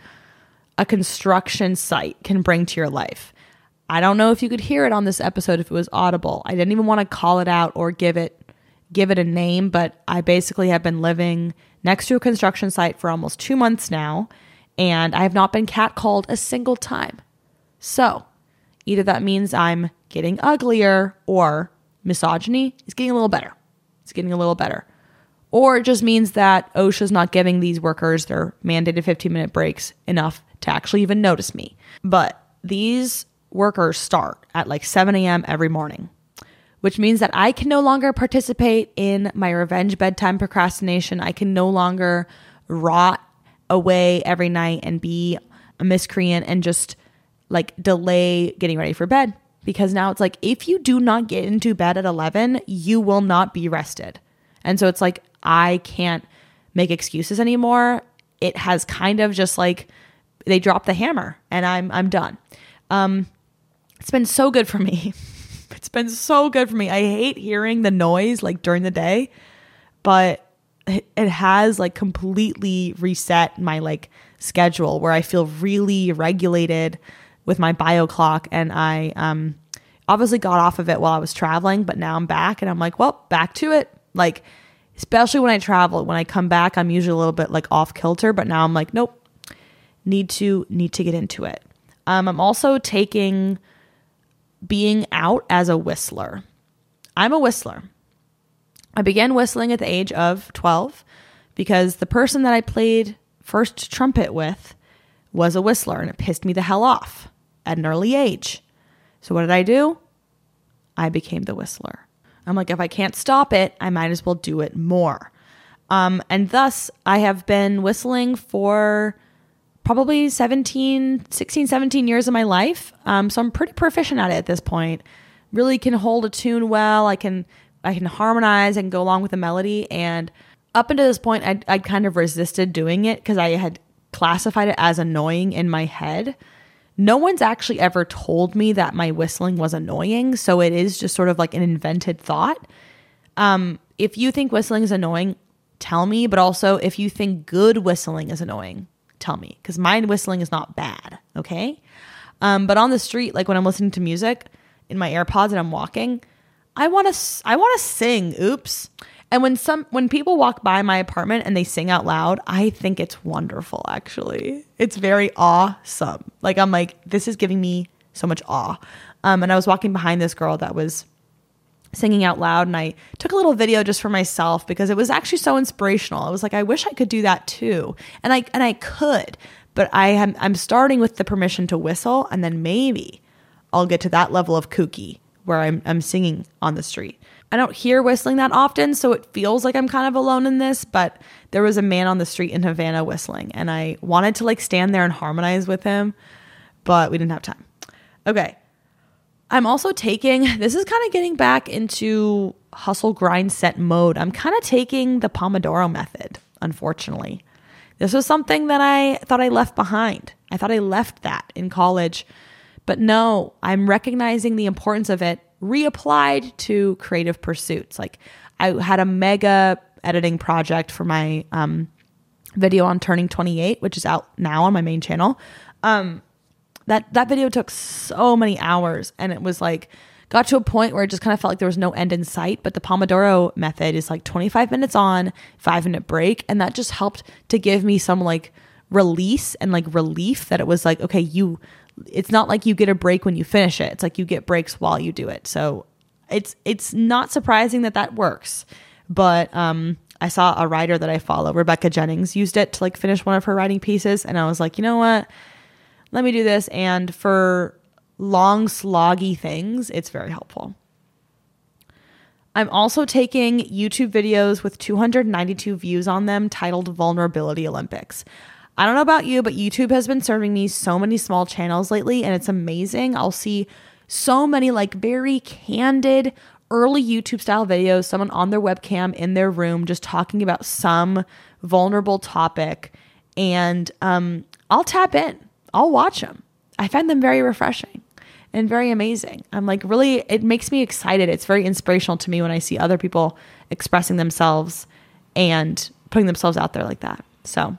a construction site can bring to your life. I don't know if you could hear it on this episode if it was audible. I didn't even want to call it out or give it give it a name, but I basically have been living next to a construction site for almost two months now, and I have not been catcalled a single time. So either that means I'm getting uglier or misogyny is getting a little better. It's getting a little better. Or it just means that OSHA's not giving these workers their mandated fifteen minute breaks enough to actually even notice me. But these workers start at like seven a.m. every morning, which means that I can no longer participate in my revenge bedtime procrastination. I can no longer rot away every night and be a miscreant and just like delay getting ready for bed. Because now it's like, if you do not get into bed at eleven, you will not be rested. And so it's like, I can't make excuses anymore. It has kind of just like, they dropped the hammer and I'm, I'm done. Um, it's been so good for me. It's been so good for me. I hate hearing the noise like during the day, but it, it has like completely reset my like schedule where I feel really regulated with my bio clock. And I, um, obviously got off of it while I was traveling, but now I'm back and I'm like, well, back to it. Like, especially when I travel, when I come back, I'm usually a little bit like off kilter, but now I'm like, nope, need to, need to get into it. Um, I'm also taking being out as a whistler. I'm a whistler. I began whistling at the age of twelve because the person that I played first trumpet with was a whistler and it pissed me the hell off at an early age. So what did I do? I became the whistler. I'm like, if I can't stop it, I might as well do it more. Um, and thus, I have been whistling for probably seventeen, sixteen, seventeen years of my life. Um, so I'm pretty proficient at it at this point. Really can hold a tune well. I can I can harmonize and go along with the melody. And up until this point, I I kind of resisted doing it because I had classified it as annoying in my head. No one's actually ever told me that my whistling was annoying, so it is just sort of like an invented thought. Um, if you think whistling is annoying, tell me, but also if you think good whistling is annoying, tell me, because my whistling is not bad, okay? Um, but on the street, like when I'm listening to music in my AirPods and I'm walking, I want to I want to sing, oops. And when some when people walk by my apartment and they sing out loud, I think it's wonderful, actually. It's very awesome. Like, I'm like, this is giving me so much awe. Um, and I was walking behind this girl that was singing out loud, and I took a little video just for myself because it was actually so inspirational. I was like, I wish I could do that too. And I and I could, but I am I'm starting with the permission to whistle, and then maybe I'll get to that level of kooky where I'm I'm singing on the street. I don't hear whistling that often, so it feels like I'm kind of alone in this, but there was a man on the street in Havana whistling, and I wanted to like stand there and harmonize with him, but we didn't have time. Okay. I'm also taking, this is kind of getting back into hustle, grind, set mode. I'm kind of taking the Pomodoro method, unfortunately. This was something that I thought I left behind. I thought I left that in college, but no, I'm recognizing the importance of it reapplied to creative pursuits. Like, I had a mega editing project for my um, video on turning twenty-eight, which is out now on my main channel. Um, that, that video took so many hours, and it was like, got to a point where it just kind of felt like there was no end in sight. But the Pomodoro method is like twenty-five minutes on, five minute break. And that just helped to give me some like release and like relief that it was like, okay, you, it's not like you get a break when you finish it. It's like you get breaks while you do it. So it's, it's not surprising that that works. But, um, I saw a writer that I follow, Rebecca Jennings, used it to like finish one of her writing pieces. And I was like, you know what? Let me do this. And for long, sloggy things, it's very helpful. I'm also taking YouTube videos with two hundred ninety-two views on them titled Vulnerability Olympics. I don't know about you, but YouTube has been serving me so many small channels lately, and it's amazing. I'll see so many like very candid, early YouTube style videos, someone on their webcam in their room just talking about some vulnerable topic, and um, I'll tap in. I'll watch them. I find them very refreshing and very amazing. I'm like, really, it makes me excited. It's very inspirational to me when I see other people expressing themselves and putting themselves out there like that. So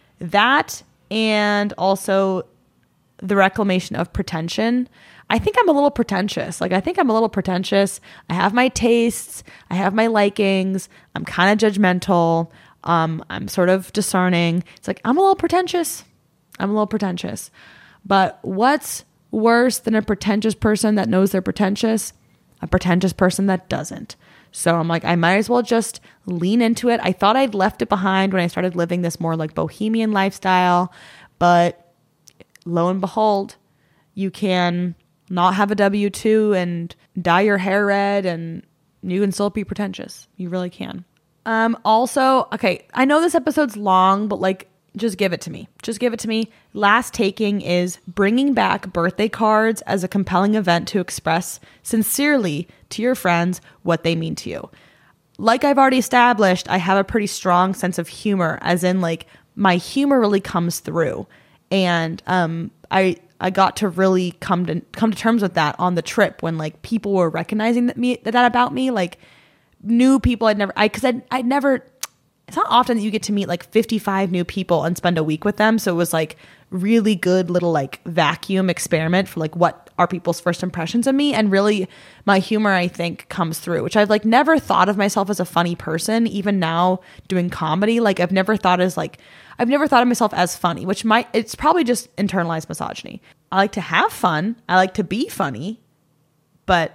that, and also the reclamation of pretension. I think I'm a little pretentious. Like, I think I'm a little pretentious. I have my tastes. I have my likings. I'm kind of judgmental. Um, I'm sort of discerning. It's like, I'm a little pretentious. I'm a little pretentious. But what's worse than a pretentious person that knows they're pretentious? A pretentious person that doesn't. So I'm like, I might as well just lean into it. I thought I'd left it behind when I started living this more like bohemian lifestyle, but lo and behold, you can not have a W two and dye your hair red, and you can still be pretentious. You really can. Um, also, okay, I know this episode's long, but like, just give it to me. Just give it to me. Last taking is bringing back birthday cards as a compelling event to express sincerely to your friends what they mean to you. Like I've already established, I have a pretty strong sense of humor, as in like my humor really comes through. And um, I I got to really come to come to terms with that on the trip when like people were recognizing that me that about me, like new people I'd never I because I'd, I'd never. It's not often that you get to meet like fifty-five new people and spend a week with them. So it was like really good little like vacuum experiment for like what are people's first impressions of me. And really my humor, I think, comes through, which I've like never thought of myself as a funny person. Even now doing comedy, like I've never thought as like, I've never thought of myself as funny, which might, it's probably just internalized misogyny. I like to have fun. I like to be funny, but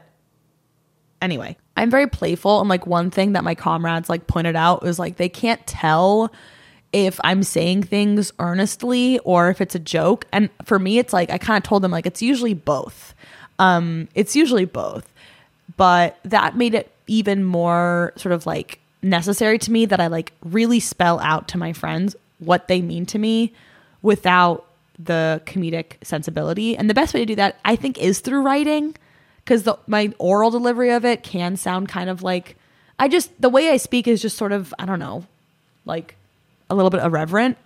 anyway, I'm very playful. And like one thing that my comrades like pointed out was like, they can't tell if I'm saying things earnestly or if it's a joke. And for me, it's like, I kind of told them like, it's usually both. Um, it's usually both, but that made it even more sort of like necessary to me that I like really spell out to my friends what they mean to me without the comedic sensibility. And the best way to do that, I think, is through writing. Because the my oral delivery of it can sound kind of like, I just, the way I speak is just sort of, I don't know, like a little bit irreverent.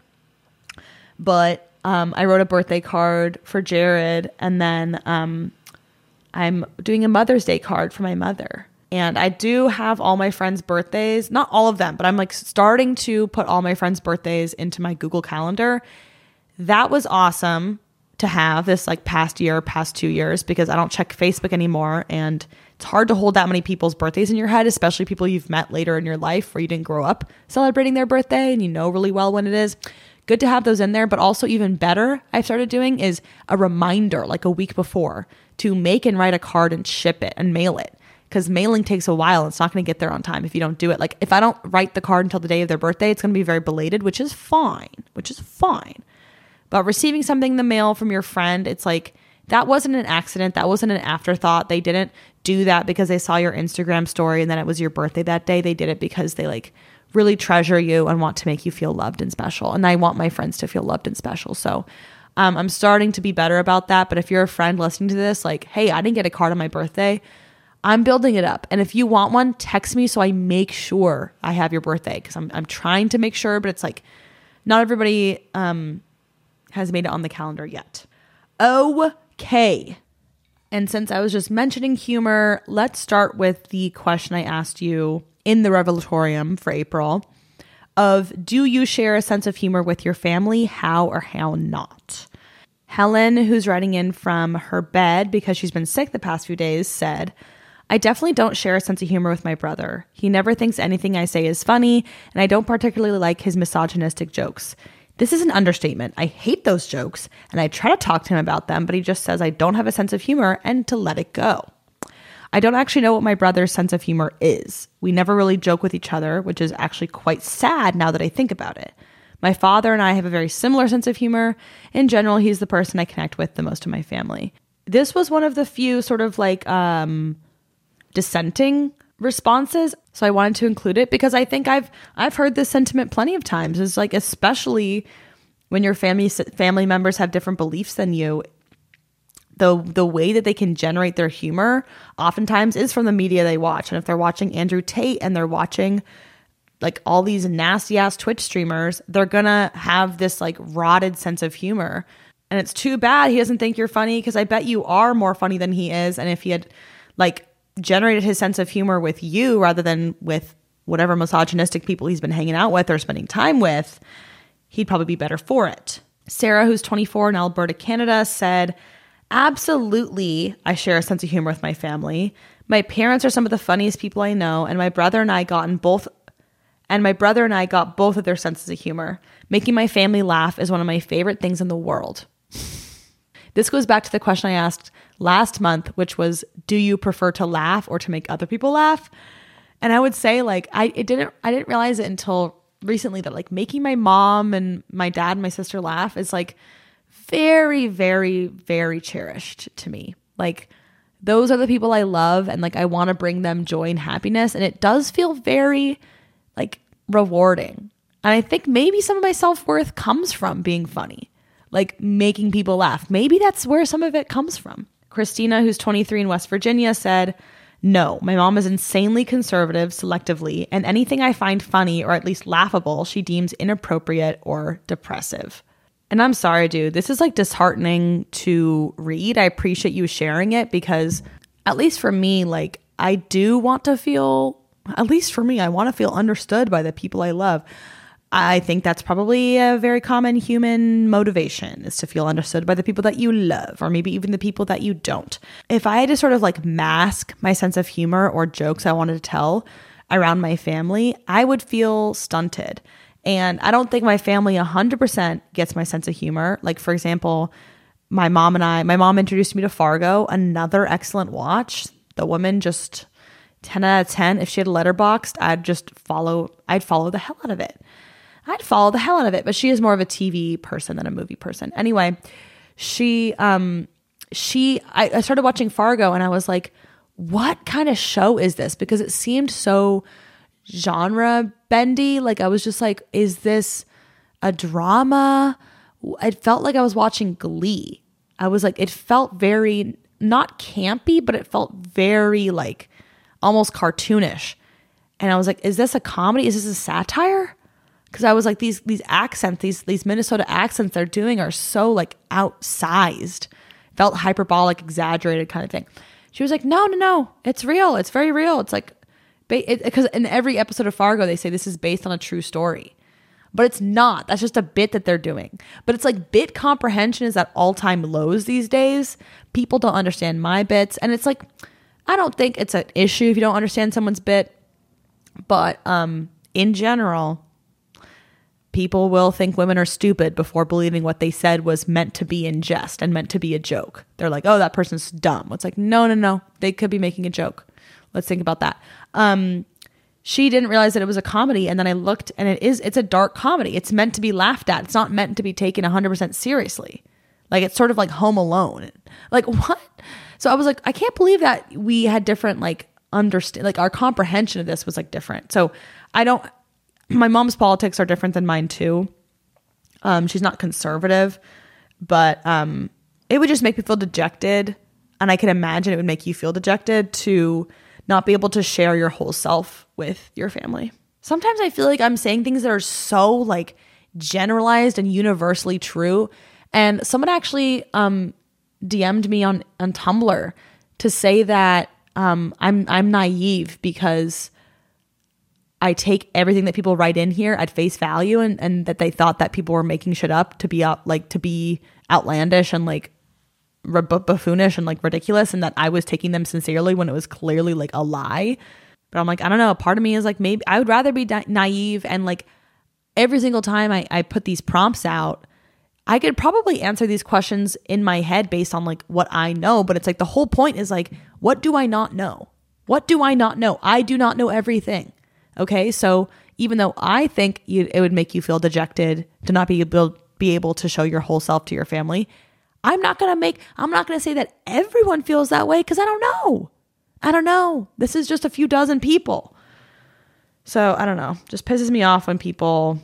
But um, I wrote a birthday card for Jared, and then um, I'm doing a Mother's Day card for my mother. And I do have all my friends' birthdays, not all of them, but I'm like starting to put all my friends' birthdays into my Google Calendar. That was awesome to have this like past year, past two years, because I don't check Facebook anymore. And it's hard to hold that many people's birthdays in your head, especially people you've met later in your life where you didn't grow up celebrating their birthday and you know really well when it is. Good to have those in there. But also even better, I've started doing is a reminder like a week before to make and write a card and ship it and mail it. Because mailing takes a while. And it's not going to get there on time if you don't do it. Like if I don't write the card until the day of their birthday, it's going to be very belated, which is fine, which is fine. But receiving something in the mail from your friend, it's like, that wasn't an accident. That wasn't an afterthought. They didn't do that because they saw your Instagram story and then it was your birthday that day. They did it because they like really treasure you and want to make you feel loved and special. And I want my friends to feel loved and special. So um, I'm starting to be better about that. But if you're a friend listening to this, like, hey, I didn't get a card on my birthday, I'm building it up. And if you want one, text me so I make sure I have your birthday, because I'm, I'm trying to make sure, but it's like not everybody... Um, has made it on the calendar yet. Okay. And since I was just mentioning humor, let's start with the question I asked you in the Revelatorium for April of, do you share a sense of humor with your family? How or how not? Helen, who's writing in from her bed because she's been sick the past few days, said, I definitely don't share a sense of humor with my brother. He never thinks anything I say is funny, and I don't particularly like his misogynistic jokes. This is an understatement. I hate those jokes, and I try to talk to him about them, but he just says I don't have a sense of humor and to let it go. I don't actually know what my brother's sense of humor is. We never really joke with each other, which is actually quite sad now that I think about it. My father and I have a very similar sense of humor. In general, he's the person I connect with the most in my family. This was one of the few sort of like um, dissenting responses. So I wanted to include it because I think I've I've heard this sentiment plenty of times. It's like, especially when your family family members have different beliefs than you, the the way that they can generate their humor oftentimes is from the media they watch. And if they're watching Andrew Tate and they're watching like all these nasty ass Twitch streamers, they're gonna have this like rotted sense of humor. And it's too bad he doesn't think you're funny, because I bet you are more funny than he is. And if he had like generated his sense of humor with you rather than with whatever misogynistic people he's been hanging out with or spending time with, he'd probably be better for it. Sarah, who's twenty-four in Alberta, Canada, said, absolutely, I share a sense of humor with my family. My parents are some of the funniest people I know, and my brother and I gotten both and my brother and I got both of their senses of humor. Making my family laugh is one of my favorite things in the world. This goes back to the question I asked last month, which was, do you prefer to laugh or to make other people laugh? And I would say, like, I it didn't I didn't realize it until recently that like making my mom and my dad and my sister laugh is like very, very, very cherished to me. Like, those are the people I love, and like I want to bring them joy and happiness, and it does feel very like rewarding. And I think maybe some of my self-worth comes from being funny, like making people laugh. Maybe that's where some of it comes from. Christina, who's twenty-three in West Virginia, said, no, my mom is insanely conservative selectively, and anything I find funny or at least laughable, she deems inappropriate or depressive. And I'm sorry, dude, this is like disheartening to read. I appreciate you sharing it, because at least for me, like I do want to feel, at least for me, I want to feel understood by the people I love. I think that's probably a very common human motivation, is to feel understood by the people that you love, or maybe even the people that you don't. If I had to sort of like mask my sense of humor or jokes I wanted to tell around my family, I would feel stunted. And I don't think my family one hundred percent gets my sense of humor. Like, for example, my mom and I, my mom introduced me to Fargo, another excellent watch. The woman just ten out of ten. If she had a Letterboxd, I'd just follow, I'd follow the hell out of it. I'd follow the hell out of it, but she is more of a T V person than a movie person. Anyway, she, um, she, I, I started watching Fargo, and I was like, what kind of show is this? Because it seemed so genre bendy. Like, I was just like, is this a drama? It felt like I was watching Glee. I was like, it felt very, not campy, but it felt very like almost cartoonish. And I was like, is this a comedy? Is this a satire? Because I was like, these these accents, these these Minnesota accents they're doing are so like outsized, felt hyperbolic, exaggerated kind of thing. She was like, no, no, no, it's real. It's very real. It's like, because in every episode of Fargo, they say this is based on a true story. But it's not. That's just a bit that they're doing. But it's like bit comprehension is at all-time lows these days. People don't understand my bits. And it's like, I don't think it's an issue if you don't understand someone's bit. But um, in general, people will think women are stupid before believing what they said was meant to be in jest and meant to be a joke. They're like, oh, that person's dumb. It's like, no, no, no. They could be making a joke. Let's think about that. Um, she didn't realize that it was a comedy. And then I looked, and it is, it's a dark comedy. It's meant to be laughed at. It's not meant to be taken one hundred percent seriously. Like, it's sort of like Home Alone. Like, what? So I was like, I can't believe that we had different, like, understand, like our comprehension of this was like different. So I don't, my mom's politics are different than mine too. Um, she's not conservative, but um, it would just make me feel dejected. And I can imagine it would make you feel dejected to not be able to share your whole self with your family. Sometimes I feel like I'm saying things that are so like generalized and universally true. And someone actually um, D M'd me on, on Tumblr to say that um, I'm I'm naive because I take everything that people write in here at face value, and, and that they thought that people were making shit up to be out, like to be outlandish and like r- buffoonish and like ridiculous, and that I was taking them sincerely when it was clearly like a lie. But I'm like, I don't know. Part of me is like, maybe I would rather be na- naive and like every single time I, I put these prompts out, I could probably answer these questions in my head based on like what I know. But it's like the whole point is like, what do I not know? What do I not know? I do not know everything. Okay. So even though I think you, it would make you feel dejected to not be able, be able to show your whole self to your family, I'm not going to make, I'm not going to say that everyone feels that way because I don't know. I don't know. This is just a few dozen people. So I don't know. Just pisses me off when people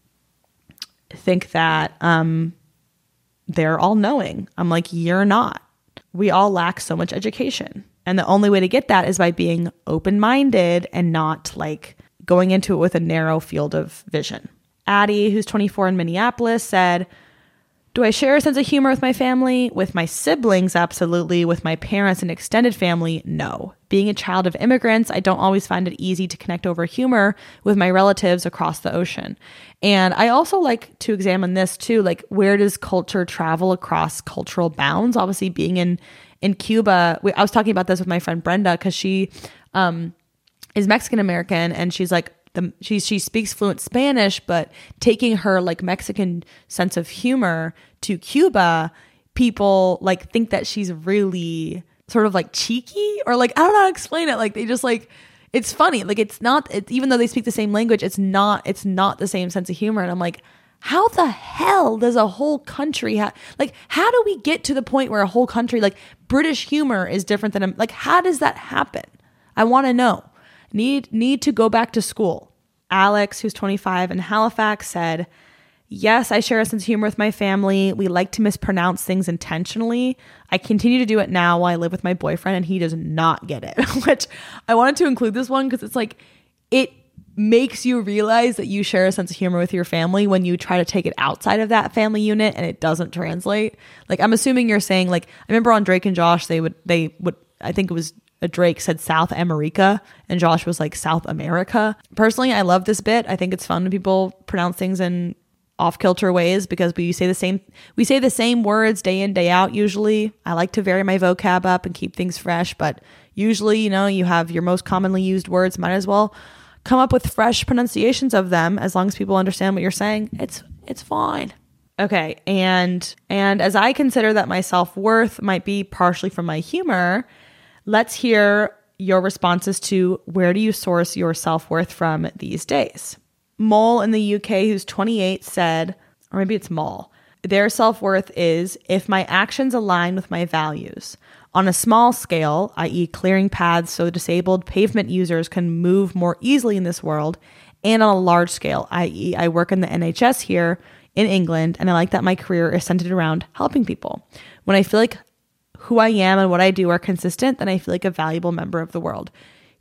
think that um, they're all knowing. I'm like, you're not. We all lack so much education. And the only way to get that is by being open-minded and not like going into it with a narrow field of vision. Addie, who's twenty-four in Minneapolis, said, do I share a sense of humor with my family? With my siblings, absolutely. With my parents and extended family, no. Being a child of immigrants, I don't always find it easy to connect over humor with my relatives across the ocean. And I also like to examine this too, like where does culture travel across cultural bounds? Obviously being in, in Cuba, we, I was talking about this with my friend Brenda because she um, is Mexican-American and she's like, The, she she speaks fluent Spanish, but taking her like Mexican sense of humor to Cuba, people like think that she's really sort of like cheeky or like, I don't know how to explain it. Like they just like, it's funny. Like it's not, it, even though they speak the same language, it's not, it's not the same sense of humor. And I'm like, how the hell does a whole country have, like, how do we get to the point where a whole country, like British humor is different than, like, how does that happen? I want to know. Need need to go back to school. Alex, who's twenty-five in Halifax, said, yes, I share a sense of humor with my family. We like to mispronounce things intentionally. I continue to do it now while I live with my boyfriend, and he does not get it. Which I wanted to include this one because it's like, it makes you realize that you share a sense of humor with your family when you try to take it outside of that family unit and it doesn't translate. Like, I'm assuming you're saying, like, I remember on Drake and Josh, they would, they would, I think it was a Drake said South America and Josh was like South America. Personally, I love this bit. I think it's fun when people pronounce things in off-kilter ways because we say the same we say the same words day in, day out usually. I like to vary my vocab up and keep things fresh, but usually, you know, you have your most commonly used words, might as well come up with fresh pronunciations of them as long as people understand what you're saying. It's it's fine. Okay, and and as I consider that my self-worth might be partially from my humor, let's hear your responses to where do you source your self-worth from these days. Mole in the U K, who's twenty-eight, said, or maybe it's Mole, their self-worth is if my actions align with my values. On a small scale, that is clearing paths so disabled pavement users can move more easily in this world, and on a large scale, that is I work in the N H S here in England, and I like that my career is centered around helping people. When I feel like who I am and what I do are consistent, then I feel like a valuable member of the world.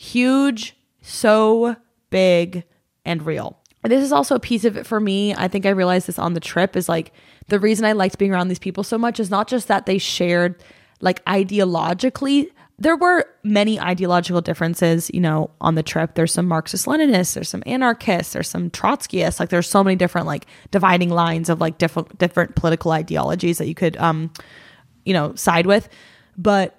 Huge, so big, and real. This is also a piece of it for me. I think I realized this on the trip is like the reason I liked being around these people so much is not just that they shared like ideologically. There were many ideological differences, you know, on the trip. There's some Marxist-Leninists, there's some anarchists, there's some Trotskyists. Like there's so many different like dividing lines of like different different political ideologies that you could um you know, side with, but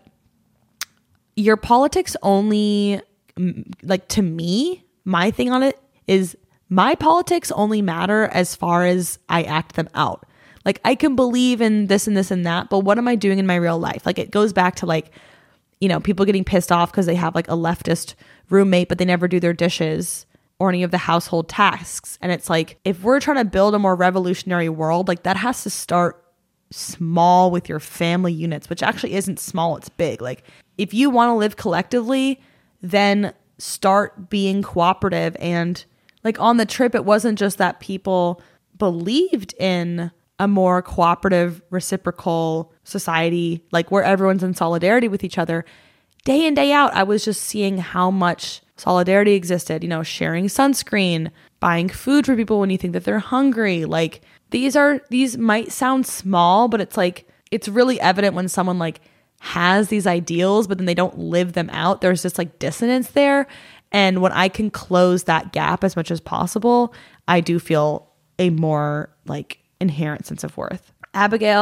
your politics only, like to me, my thing on it is my politics only matter as far as I act them out. Like I can believe in this and this and that, but what am I doing in my real life? Like it goes back to like, you know, people getting pissed off because they have like a leftist roommate, but they never do their dishes or any of the household tasks. And it's like, if we're trying to build a more revolutionary world, like that has to start small with your family units, which actually isn't small, it's big. Like if you want to live collectively, then start being cooperative. And like on the trip, it wasn't just that people believed in a more cooperative, reciprocal society, like where everyone's in solidarity with each other. Day in, day out, I was just seeing how much solidarity existed, you know, sharing sunscreen, buying food for people when you think that they're hungry. Like These are, these might sound small, but it's like, it's really evident when someone like has these ideals, but then they don't live them out. There's this like dissonance there. And when I can close that gap as much as possible, I do feel a more like inherent sense of worth. Abigail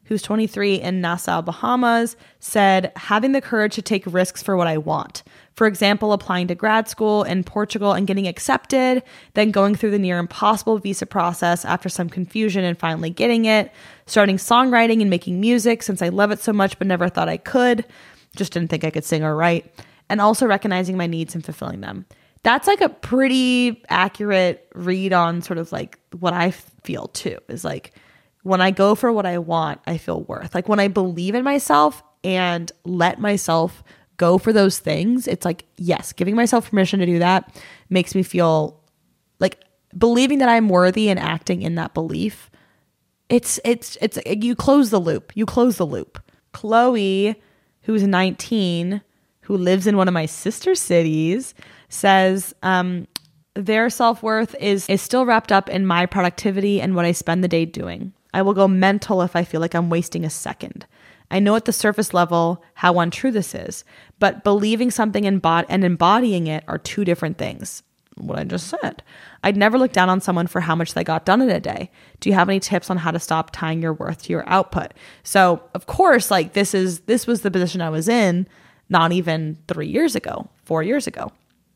who's twenty-three in Nassau, Bahamas, said, having the courage to take risks for what I want. For example, applying to grad school in Portugal and getting accepted, then going through the near impossible visa process after some confusion and finally getting it, starting songwriting and making music since I love it so much but never thought I could, just didn't think I could sing or write, and also recognizing my needs and fulfilling them. That's like a pretty accurate read on sort of like what I feel too, is like when I go for what I want, I feel worth. Like when I believe in myself and let myself go for those things, it's like, yes, giving myself permission to do that makes me feel like believing that I'm worthy and acting in that belief. It's, it's, it's, you close the loop. You close the loop. Chloe, who's nineteen, who lives in one of my sister cities, says, um, their self-worth is, is still wrapped up in my productivity and what I spend the day doing. I will go mental if I feel like I'm wasting a second. I know at the surface level how untrue this is, but believing something and, bod- and embodying it are two different things. What I just said. I'd never look down on someone for how much they got done in a day. Do you have any tips on how to stop tying your worth to your output? So of course, like this is, this was the position I was in not even three years ago, four years ago.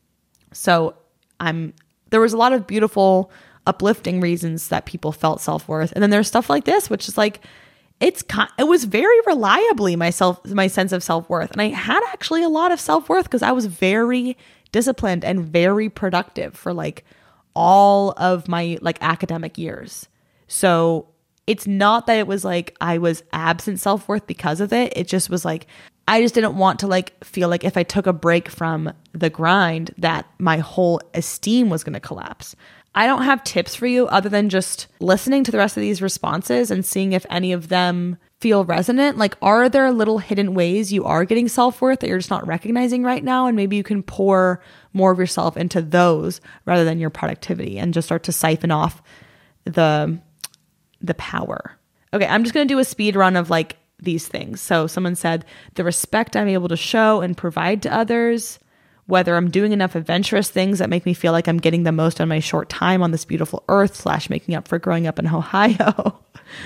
So I'm, there was a lot of beautiful, uplifting reasons that people felt self-worth. And then there's stuff like this, which is like, it's it was very reliably my self, my sense of self-worth. And I had actually a lot of self-worth because I was very disciplined and very productive for like all of my like academic years. So it's not that it was like I was absent self-worth because of it. It just was like, I just didn't want to like feel like if I took a break from the grind that my whole esteem was going to collapse. I don't have tips for you other than just listening to the rest of these responses and seeing if any of them feel resonant. Like, are there little hidden ways you are getting self-worth that you're just not recognizing right now? And maybe you can pour more of yourself into those rather than your productivity and just start to siphon off the, the power. Okay, I'm just going to do a speed run of like these things. So someone said, the respect I'm able to show and provide to others, whether I'm doing enough adventurous things that make me feel like I'm getting the most on my short time on this beautiful earth slash making up for growing up in Ohio.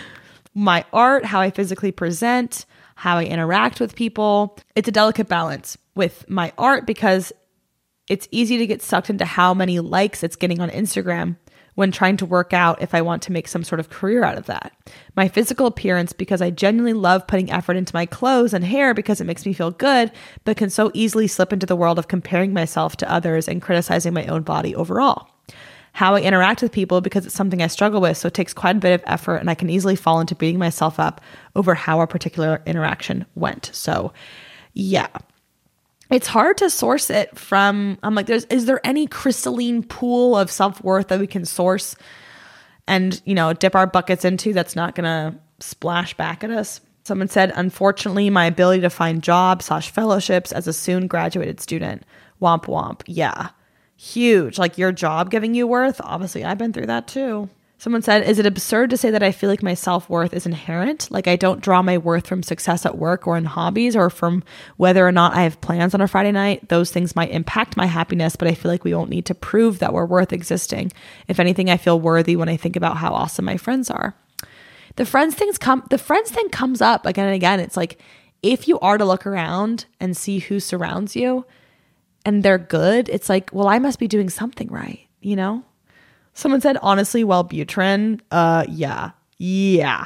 My art, how I physically present, how I interact with people. It's a delicate balance with my art because it's easy to get sucked into how many likes it's getting on Instagram when trying to work out if I want to make some sort of career out of that. My physical appearance, because I genuinely love putting effort into my clothes and hair because it makes me feel good, but can so easily slip into the world of comparing myself to others and criticizing my own body overall. How I interact with people, because it's something I struggle with, so it takes quite a bit of effort and I can easily fall into beating myself up over how a particular interaction went. So yeah. It's hard to source it from, I'm like, there's, is there any crystalline pool of self-worth that we can source and, you know, dip our buckets into that's not going to splash back at us? Someone said, unfortunately, my ability to find jobs slash fellowships as a soon graduated student. Womp womp. Yeah. Huge. Like your job giving you worth. Obviously, I've been through that too. Someone said, is it absurd to say that I feel like my self-worth is inherent? Like I don't draw my worth from success at work or in hobbies or from whether or not I have plans on a Friday night. Those things might impact my happiness, but I feel like we won't need to prove that we're worth existing. If anything, I feel worthy when I think about how awesome my friends are. The friends things come, the friends thing comes up again and again. It's like, if you are to look around and see who surrounds you and they're good, it's like, well, I must be doing something right, you know? Someone said, honestly, Wellbutrin. Uh, yeah. Yeah.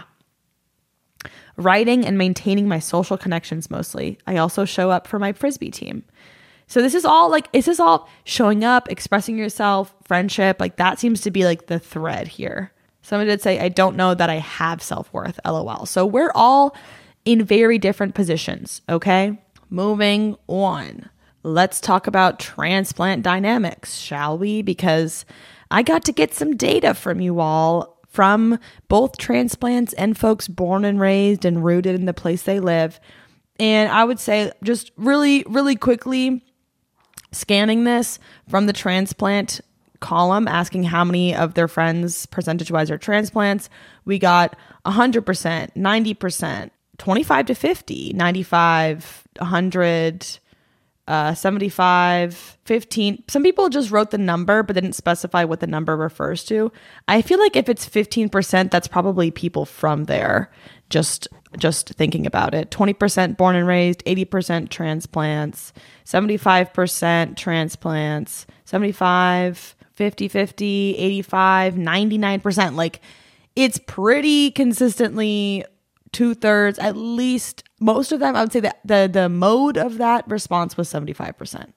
Writing and maintaining my social connections mostly. I also show up for my Frisbee team. So this is all like, this is all showing up, expressing yourself, friendship. Like that seems to be like the thread here. Someone did say, I don't know that I have self-worth, LOL. So we're all in very different positions, okay? Moving on. Let's talk about transplant dynamics, shall we? Because I got to get some data from you all from both transplants and folks born and raised and rooted in the place they live. And I would say just really, really quickly scanning this from the transplant column, asking how many of their friends percentage-wise are transplants, we got one hundred percent, ninety percent, twenty-five to fifty, ninety-five, one hundred, uh, seventy-five, fifteen. Some people just wrote the number, but didn't specify what the number refers to. I feel like if it's fifteen percent, that's probably people from there. Just, just thinking about it. twenty percent born and raised, eighty percent transplants, seventy-five percent transplants, seventy-five, fifty, fifty, eighty-five, ninety-nine percent. Like, it's pretty consistently two thirds, at least most of them. I would say that the, the mode of that response was seventy-five percent.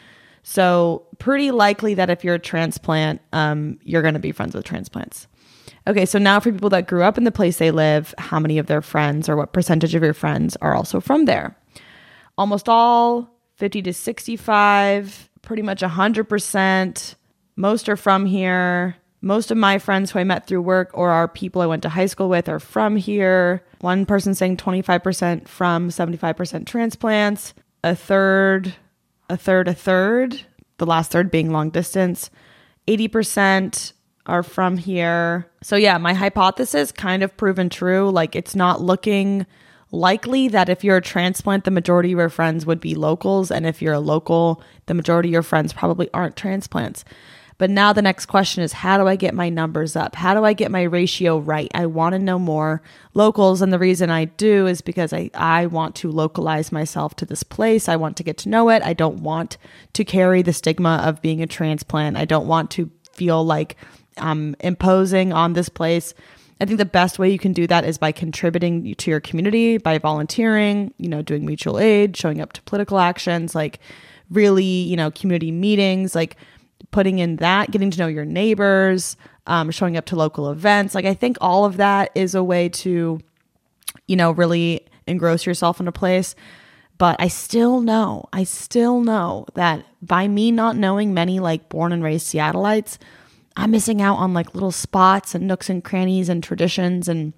So pretty likely that if you're a transplant, um, you're going to be friends with transplants. Okay, so now for people that grew up in the place they live, how many of their friends or what percentage of your friends are also from there? Almost all, fifty to sixty-five, pretty much one hundred percent. Most are from here. Most of my friends who I met through work or are people I went to high school with are from here. One person saying twenty-five percent from, seventy-five percent transplants. A third, a third, a third. The last third being long distance. eighty percent are from here. So yeah, my hypothesis kind of proven true. Like, it's not looking likely that if you're a transplant, the majority of your friends would be locals. And if you're a local, the majority of your friends probably aren't transplants. But now the next question is, how do I get my numbers up? How do I get my ratio right? I want to know more locals. And the reason I do is because I, I want to localize myself to this place. I want to get to know it. I don't want to carry the stigma of being a transplant. I don't want to feel like I'm imposing on this place. I think the best way you can do that is by contributing to your community, by volunteering, you know, doing mutual aid, showing up to political actions, like really, you know, community meetings, like putting in that, getting to know your neighbors, um, showing up to local events. Like, I think all of that is a way to, you know, really engross yourself in a place. But I still know, I still know that by me not knowing many like born and raised Seattleites, I'm missing out on like little spots and nooks and crannies and traditions and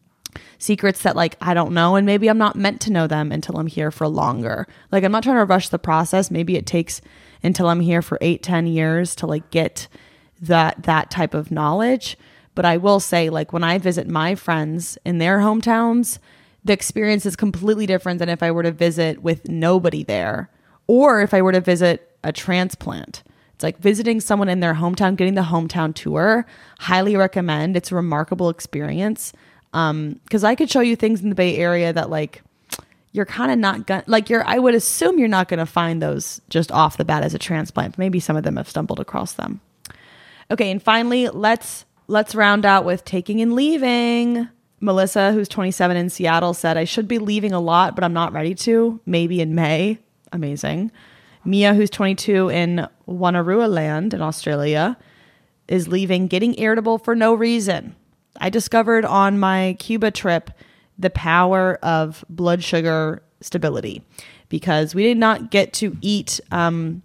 secrets that like I don't know, and maybe I'm not meant to know them until I'm here for longer. Like, I'm not trying to rush the process. Maybe it takes until I'm here for eight, ten years to like get that that type of knowledge. But I will say, like, when I visit my friends in their hometowns, the experience is completely different than if I were to visit with nobody there, or if I were to visit a transplant. It's like visiting someone in their hometown, getting the hometown tour. Highly recommend. It's a remarkable experience. Um, because I could show you things in the Bay Area that like you're kind of not gonna like you're I would assume you're not gonna find those just off the bat as a transplant. Maybe some of them have stumbled across them. Okay, and finally, let's let's round out with taking and leaving. Melissa, who's twenty-seven in Seattle, said, I should be leaving a lot, but I'm not ready to. Maybe in May. Amazing. Mia, who's twenty-two in Wonnarua Land in Australia, is leaving, getting irritable for no reason. I discovered on my Cuba trip the power of blood sugar stability, because we did not get to eat um,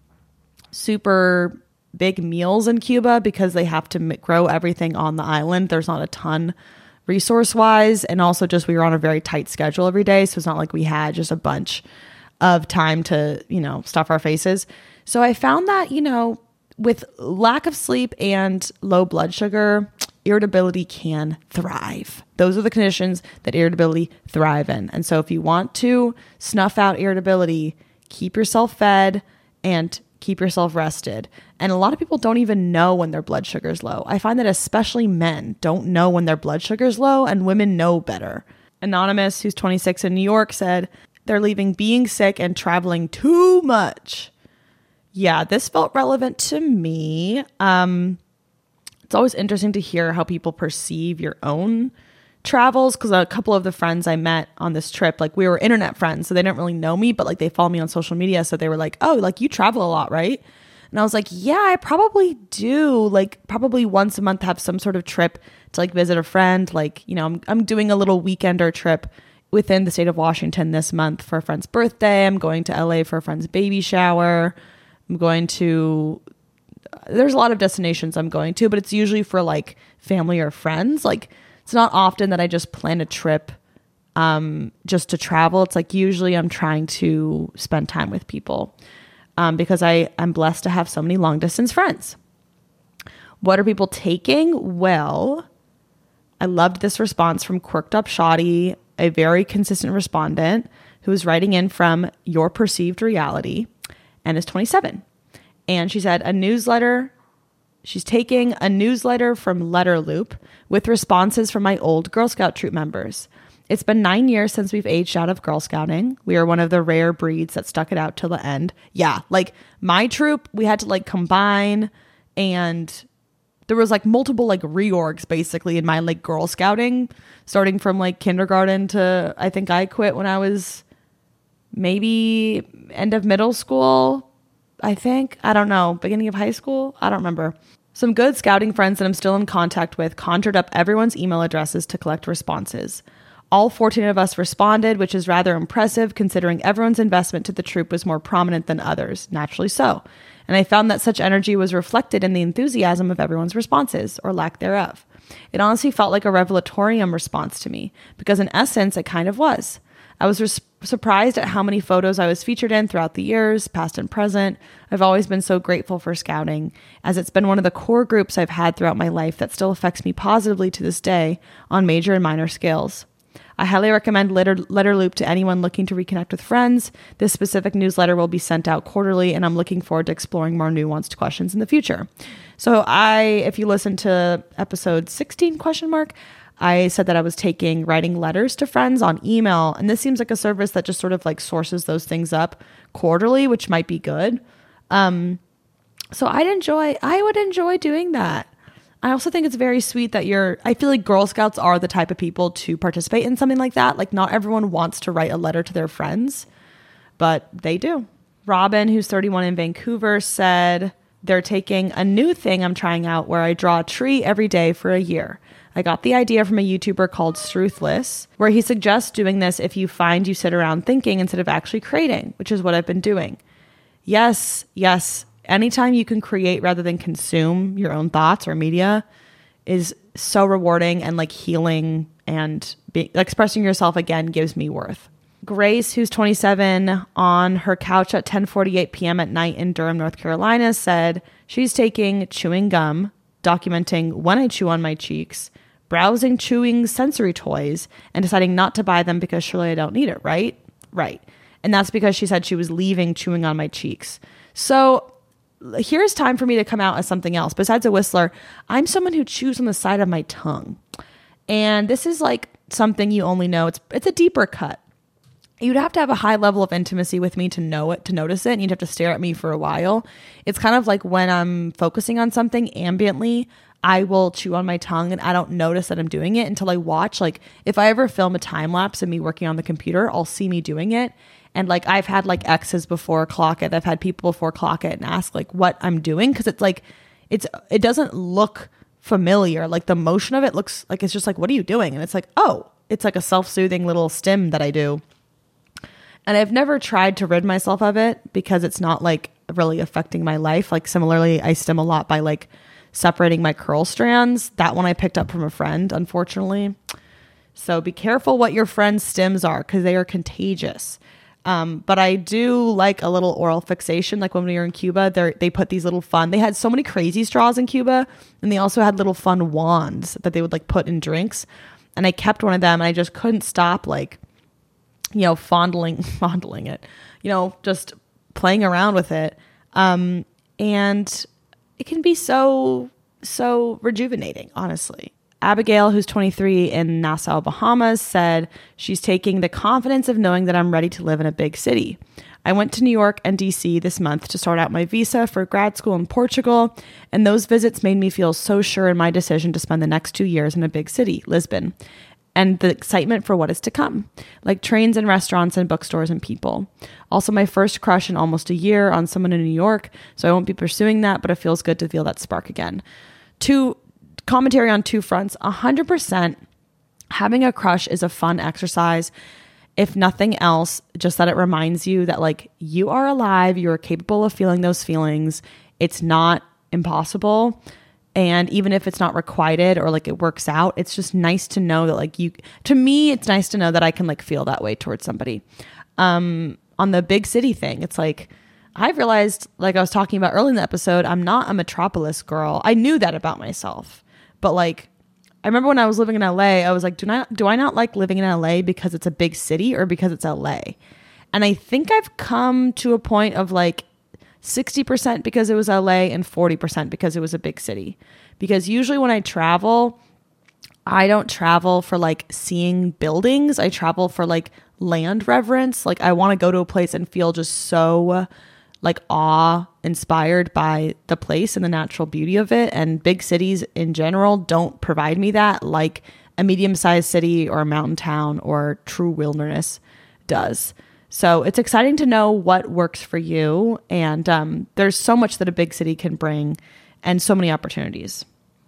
super big meals in Cuba because they have to m- grow everything on the island. There's not a ton resource wise. And also just we were on a very tight schedule every day. So it's not like we had just a bunch of time to, you know, stuff our faces. So I found that, you know, with lack of sleep and low blood sugar, irritability can thrive. Those are the conditions that irritability thrive in. And so if you want to snuff out irritability, keep yourself fed and keep yourself rested. And a lot of people don't even know when their blood sugar is low. I find that especially men don't know when their blood sugar is low, and women know better. Anonymous, who's twenty-six in New York, said they're leaving being sick and traveling too much. Yeah, this felt relevant to me. Um, it's always interesting to hear how people perceive your own travels, because a couple of the friends I met on this trip, like we were internet friends, so they didn't really know me, but like they follow me on social media. So they were like, oh, like you travel a lot, right? And I was like, yeah, I probably do. Like probably once a month have some sort of trip to like visit a friend. Like, you know, I'm, I'm doing a little weekender trip within the state of Washington this month for a friend's birthday. I'm going to L A for a friend's baby shower. I'm going to, there's a lot of destinations I'm going to, but it's usually for like family or friends. Like it's not often that I just plan a trip um, just to travel. It's like usually I'm trying to spend time with people um, because I, I'm blessed to have so many long distance friends. What are people taking? Well, I loved this response from Quirked Up Shoddy, a very consistent respondent who is writing in from Your Perceived Reality. and is twenty-seven. And she said a newsletter, she's taking a newsletter from Letter Loop with responses from my old Girl Scout troop members. It's been nine years since we've aged out of Girl Scouting. We are one of the rare breeds that stuck it out till the end. Yeah, like my troop, we had to like combine, and there was like multiple like reorgs basically in my like Girl Scouting, starting from like kindergarten to I think I quit when I was maybe end of middle school. I think, I don't know, beginning of high school. I don't remember. Some good scouting friends that I'm still in contact with conjured up everyone's email addresses to collect responses. All fourteen of us responded, which is rather impressive considering everyone's investment to the troop was more prominent than others, naturally so. And I found that such energy was reflected in the enthusiasm of everyone's responses, or lack thereof. It honestly felt like a revelatorium response to me, because in essence, it kind of was. I was res- surprised at how many photos I was featured in throughout the years, past and present. I've always been so grateful for scouting, as it's been one of the core groups I've had throughout my life that still affects me positively to this day on major and minor scales. I highly recommend Letter, Letter Loop to anyone looking to reconnect with friends. This specific newsletter will be sent out quarterly, and I'm looking forward to exploring more nuanced questions in the future. So I, if you listen to episode sixteen question mark, I said that I was taking writing letters to friends on email, and this seems like a service that just sort of like sources those things up quarterly, which might be good. Um, so I'd enjoy, I would enjoy doing that. I also think it's very sweet that you're, I feel like Girl Scouts are the type of people to participate in something like that. Like not everyone wants to write a letter to their friends, but they do. Robin, who's thirty-one in Vancouver, said they're taking a new thing I'm trying out where I draw a tree every day for a year. I got the idea from a YouTuber called Struthless, where he suggests doing this if you find you sit around thinking instead of actually creating, which is what I've been doing. Yes, yes. Anytime you can create rather than consume your own thoughts or media is so rewarding, and like healing, and be, expressing yourself again gives me worth. Grace, who's twenty-seven, on her couch at ten forty-eight p.m. at night in Durham, North Carolina, said she's taking chewing gum, documenting when I chew on my cheeks, browsing chewing sensory toys, and deciding not to buy them because surely I don't need it, right? Right. And that's because she said she was leaving chewing on my cheeks. So here's time for me to come out as something else. Besides a whistler, I'm someone who chews on the side of my tongue. And this is like something you only know. It's it's a deeper cut. You'd have to have a high level of intimacy with me to know it, to notice it, and you'd have to stare at me for a while. It's kind of like when I'm focusing on something ambiently, I will chew on my tongue and I don't notice that I'm doing it until I watch. Like if I ever film a time lapse of me working on the computer, I'll see me doing it. And like I've had like exes before clock it. I've had people before clock it and ask like what I'm doing, because it's like it's it doesn't look familiar. Like the motion of it looks like it's just like, what are you doing? And it's like, oh, it's like a self-soothing little stim that I do. And I've never tried to rid myself of it because it's not like really affecting my life. Like similarly, I stim a lot by like separating my curl strands. That one I picked up from a friend, unfortunately. So be careful what your friends' stims are, because they are contagious. Um, but I do like a little oral fixation. Like when we were in Cuba, they they put these little fun, they had so many crazy straws in Cuba, and they also had little fun wands that they would like put in drinks. And I kept one of them, and I just couldn't stop like, you know, fondling, fondling it, you know, just playing around with it. Um, and it can be so, so rejuvenating, honestly. Abigail, who's twenty-three in Nassau, Bahamas, said she's taking the confidence of knowing that I'm ready to live in a big city. I went to New York and D C this month to start out my visa for grad school in Portugal, and those visits made me feel so sure in my decision to spend the next two years in a big city, Lisbon, and the excitement for what is to come, like trains and restaurants and bookstores and people. Also, my first crush in almost a year on someone in New York, so I won't be pursuing that, but it feels good to feel that spark again. Two commentary on two fronts. one hundred percent having a crush is a fun exercise. If nothing else, just that it reminds you that like you are alive, you're capable of feeling those feelings. It's not impossible. And even if it's not requited or like it works out, it's just nice to know that like you, to me, it's nice to know that I can like feel that way towards somebody. Um, on the big city thing, it's like, I've realized, like I was talking about early in the episode, I'm not a metropolis girl. I knew that about myself. But like, I remember when I was living in L A, I was like, do not, do I not like living in L A because it's a big city or because it's L A? And I think I've come to a point of like, sixty percent because it was L A and forty percent because it was a big city. Because usually when I travel, I don't travel for like seeing buildings. I travel for like land reverence. Like I want to go to a place and feel just so like awe inspired by the place and the natural beauty of it. And big cities in general don't provide me that like a medium-sized city or a mountain town or true wilderness does. So it's exciting to know what works for you. And um, there's so much that a big city can bring and so many opportunities.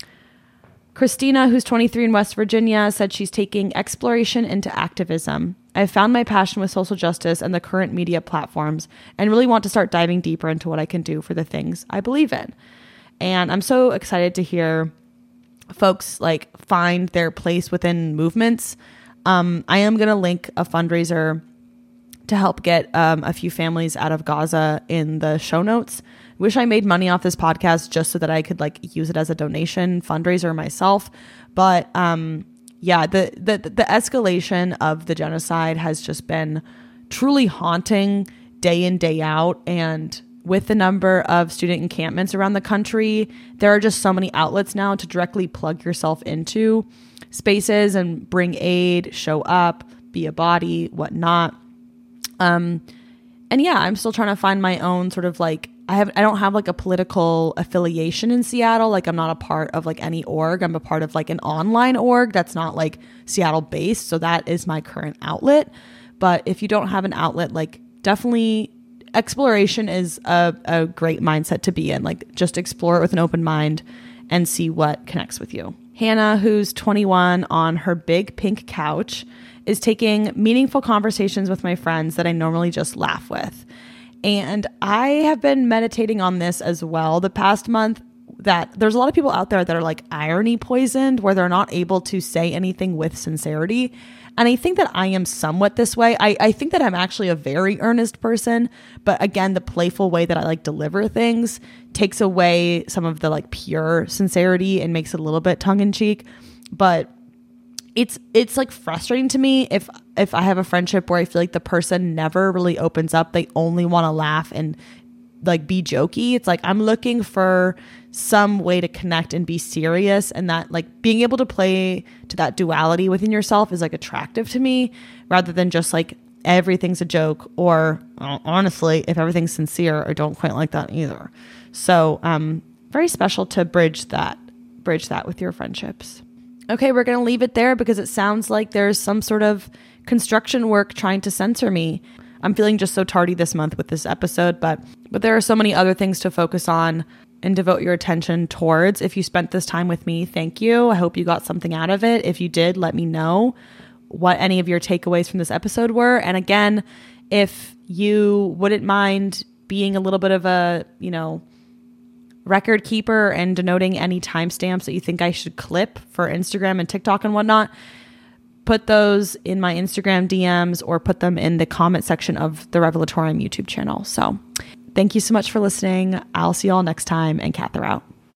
Christina, who's twenty-three in West Virginia, said she's taking exploration into activism. I've found my passion with social justice and the current media platforms and really want to start diving deeper into what I can do for the things I believe in. And I'm so excited to hear folks like find their place within movements. Um, I am going to link a fundraiser to help get um, a few families out of Gaza in the show notes. Wish I made money off this podcast just so that I could like use it as a donation fundraiser myself. But um, yeah, the, the the escalation of the genocide has just been truly haunting day in, day out. And with the number of student encampments around the country, there are just so many outlets now to directly plug yourself into spaces and bring aid, show up, be a body, whatnot. Um, and yeah, I'm still trying to find my own sort of like, I have, I don't have like a political affiliation in Seattle. Like I'm not a part of like any org. I'm a part of like an online org that's not like Seattle based. So that is my current outlet. But if you don't have an outlet, like definitely exploration is a, a great mindset to be in. Like just explore it with an open mind and see what connects with you. Hannah, who's twenty-one on her big pink couch, is taking meaningful conversations with my friends that I normally just laugh with. And I have been meditating on this as well the past month, that there's a lot of people out there that are like irony poisoned, where they're not able to say anything with sincerity. And I think that I am somewhat this way. I, I think that I'm actually a very earnest person. But again, the playful way that I like deliver things takes away some of the like pure sincerity and makes it a little bit tongue in cheek. But it's it's like frustrating to me if if I have a friendship where I feel like the person never really opens up. They only want to laugh and like be jokey. It's like I'm looking for some way to connect and be serious, and that like being able to play to that duality within yourself is like attractive to me, rather than just like everything's a joke, or uh, honestly, if everything's sincere, I don't quite like that either. So um very special to bridge that bridge that with your friendships. Okay, we're going to leave it there because it sounds like there's some sort of construction work trying to censor me. I'm feeling just so tardy this month with this episode, but but there are so many other things to focus on and devote your attention towards. If you spent this time with me, thank you. I hope you got something out of it. If you did, let me know what any of your takeaways from this episode were. And again, if you wouldn't mind being a little bit of a, you know, record keeper and denoting any timestamps that you think I should clip for Instagram and TikTok and whatnot, put those in my Instagram D Ms or put them in the comment section of the Revelatorium YouTube channel. So thank you so much for listening. I'll see you all next time, and Cather out.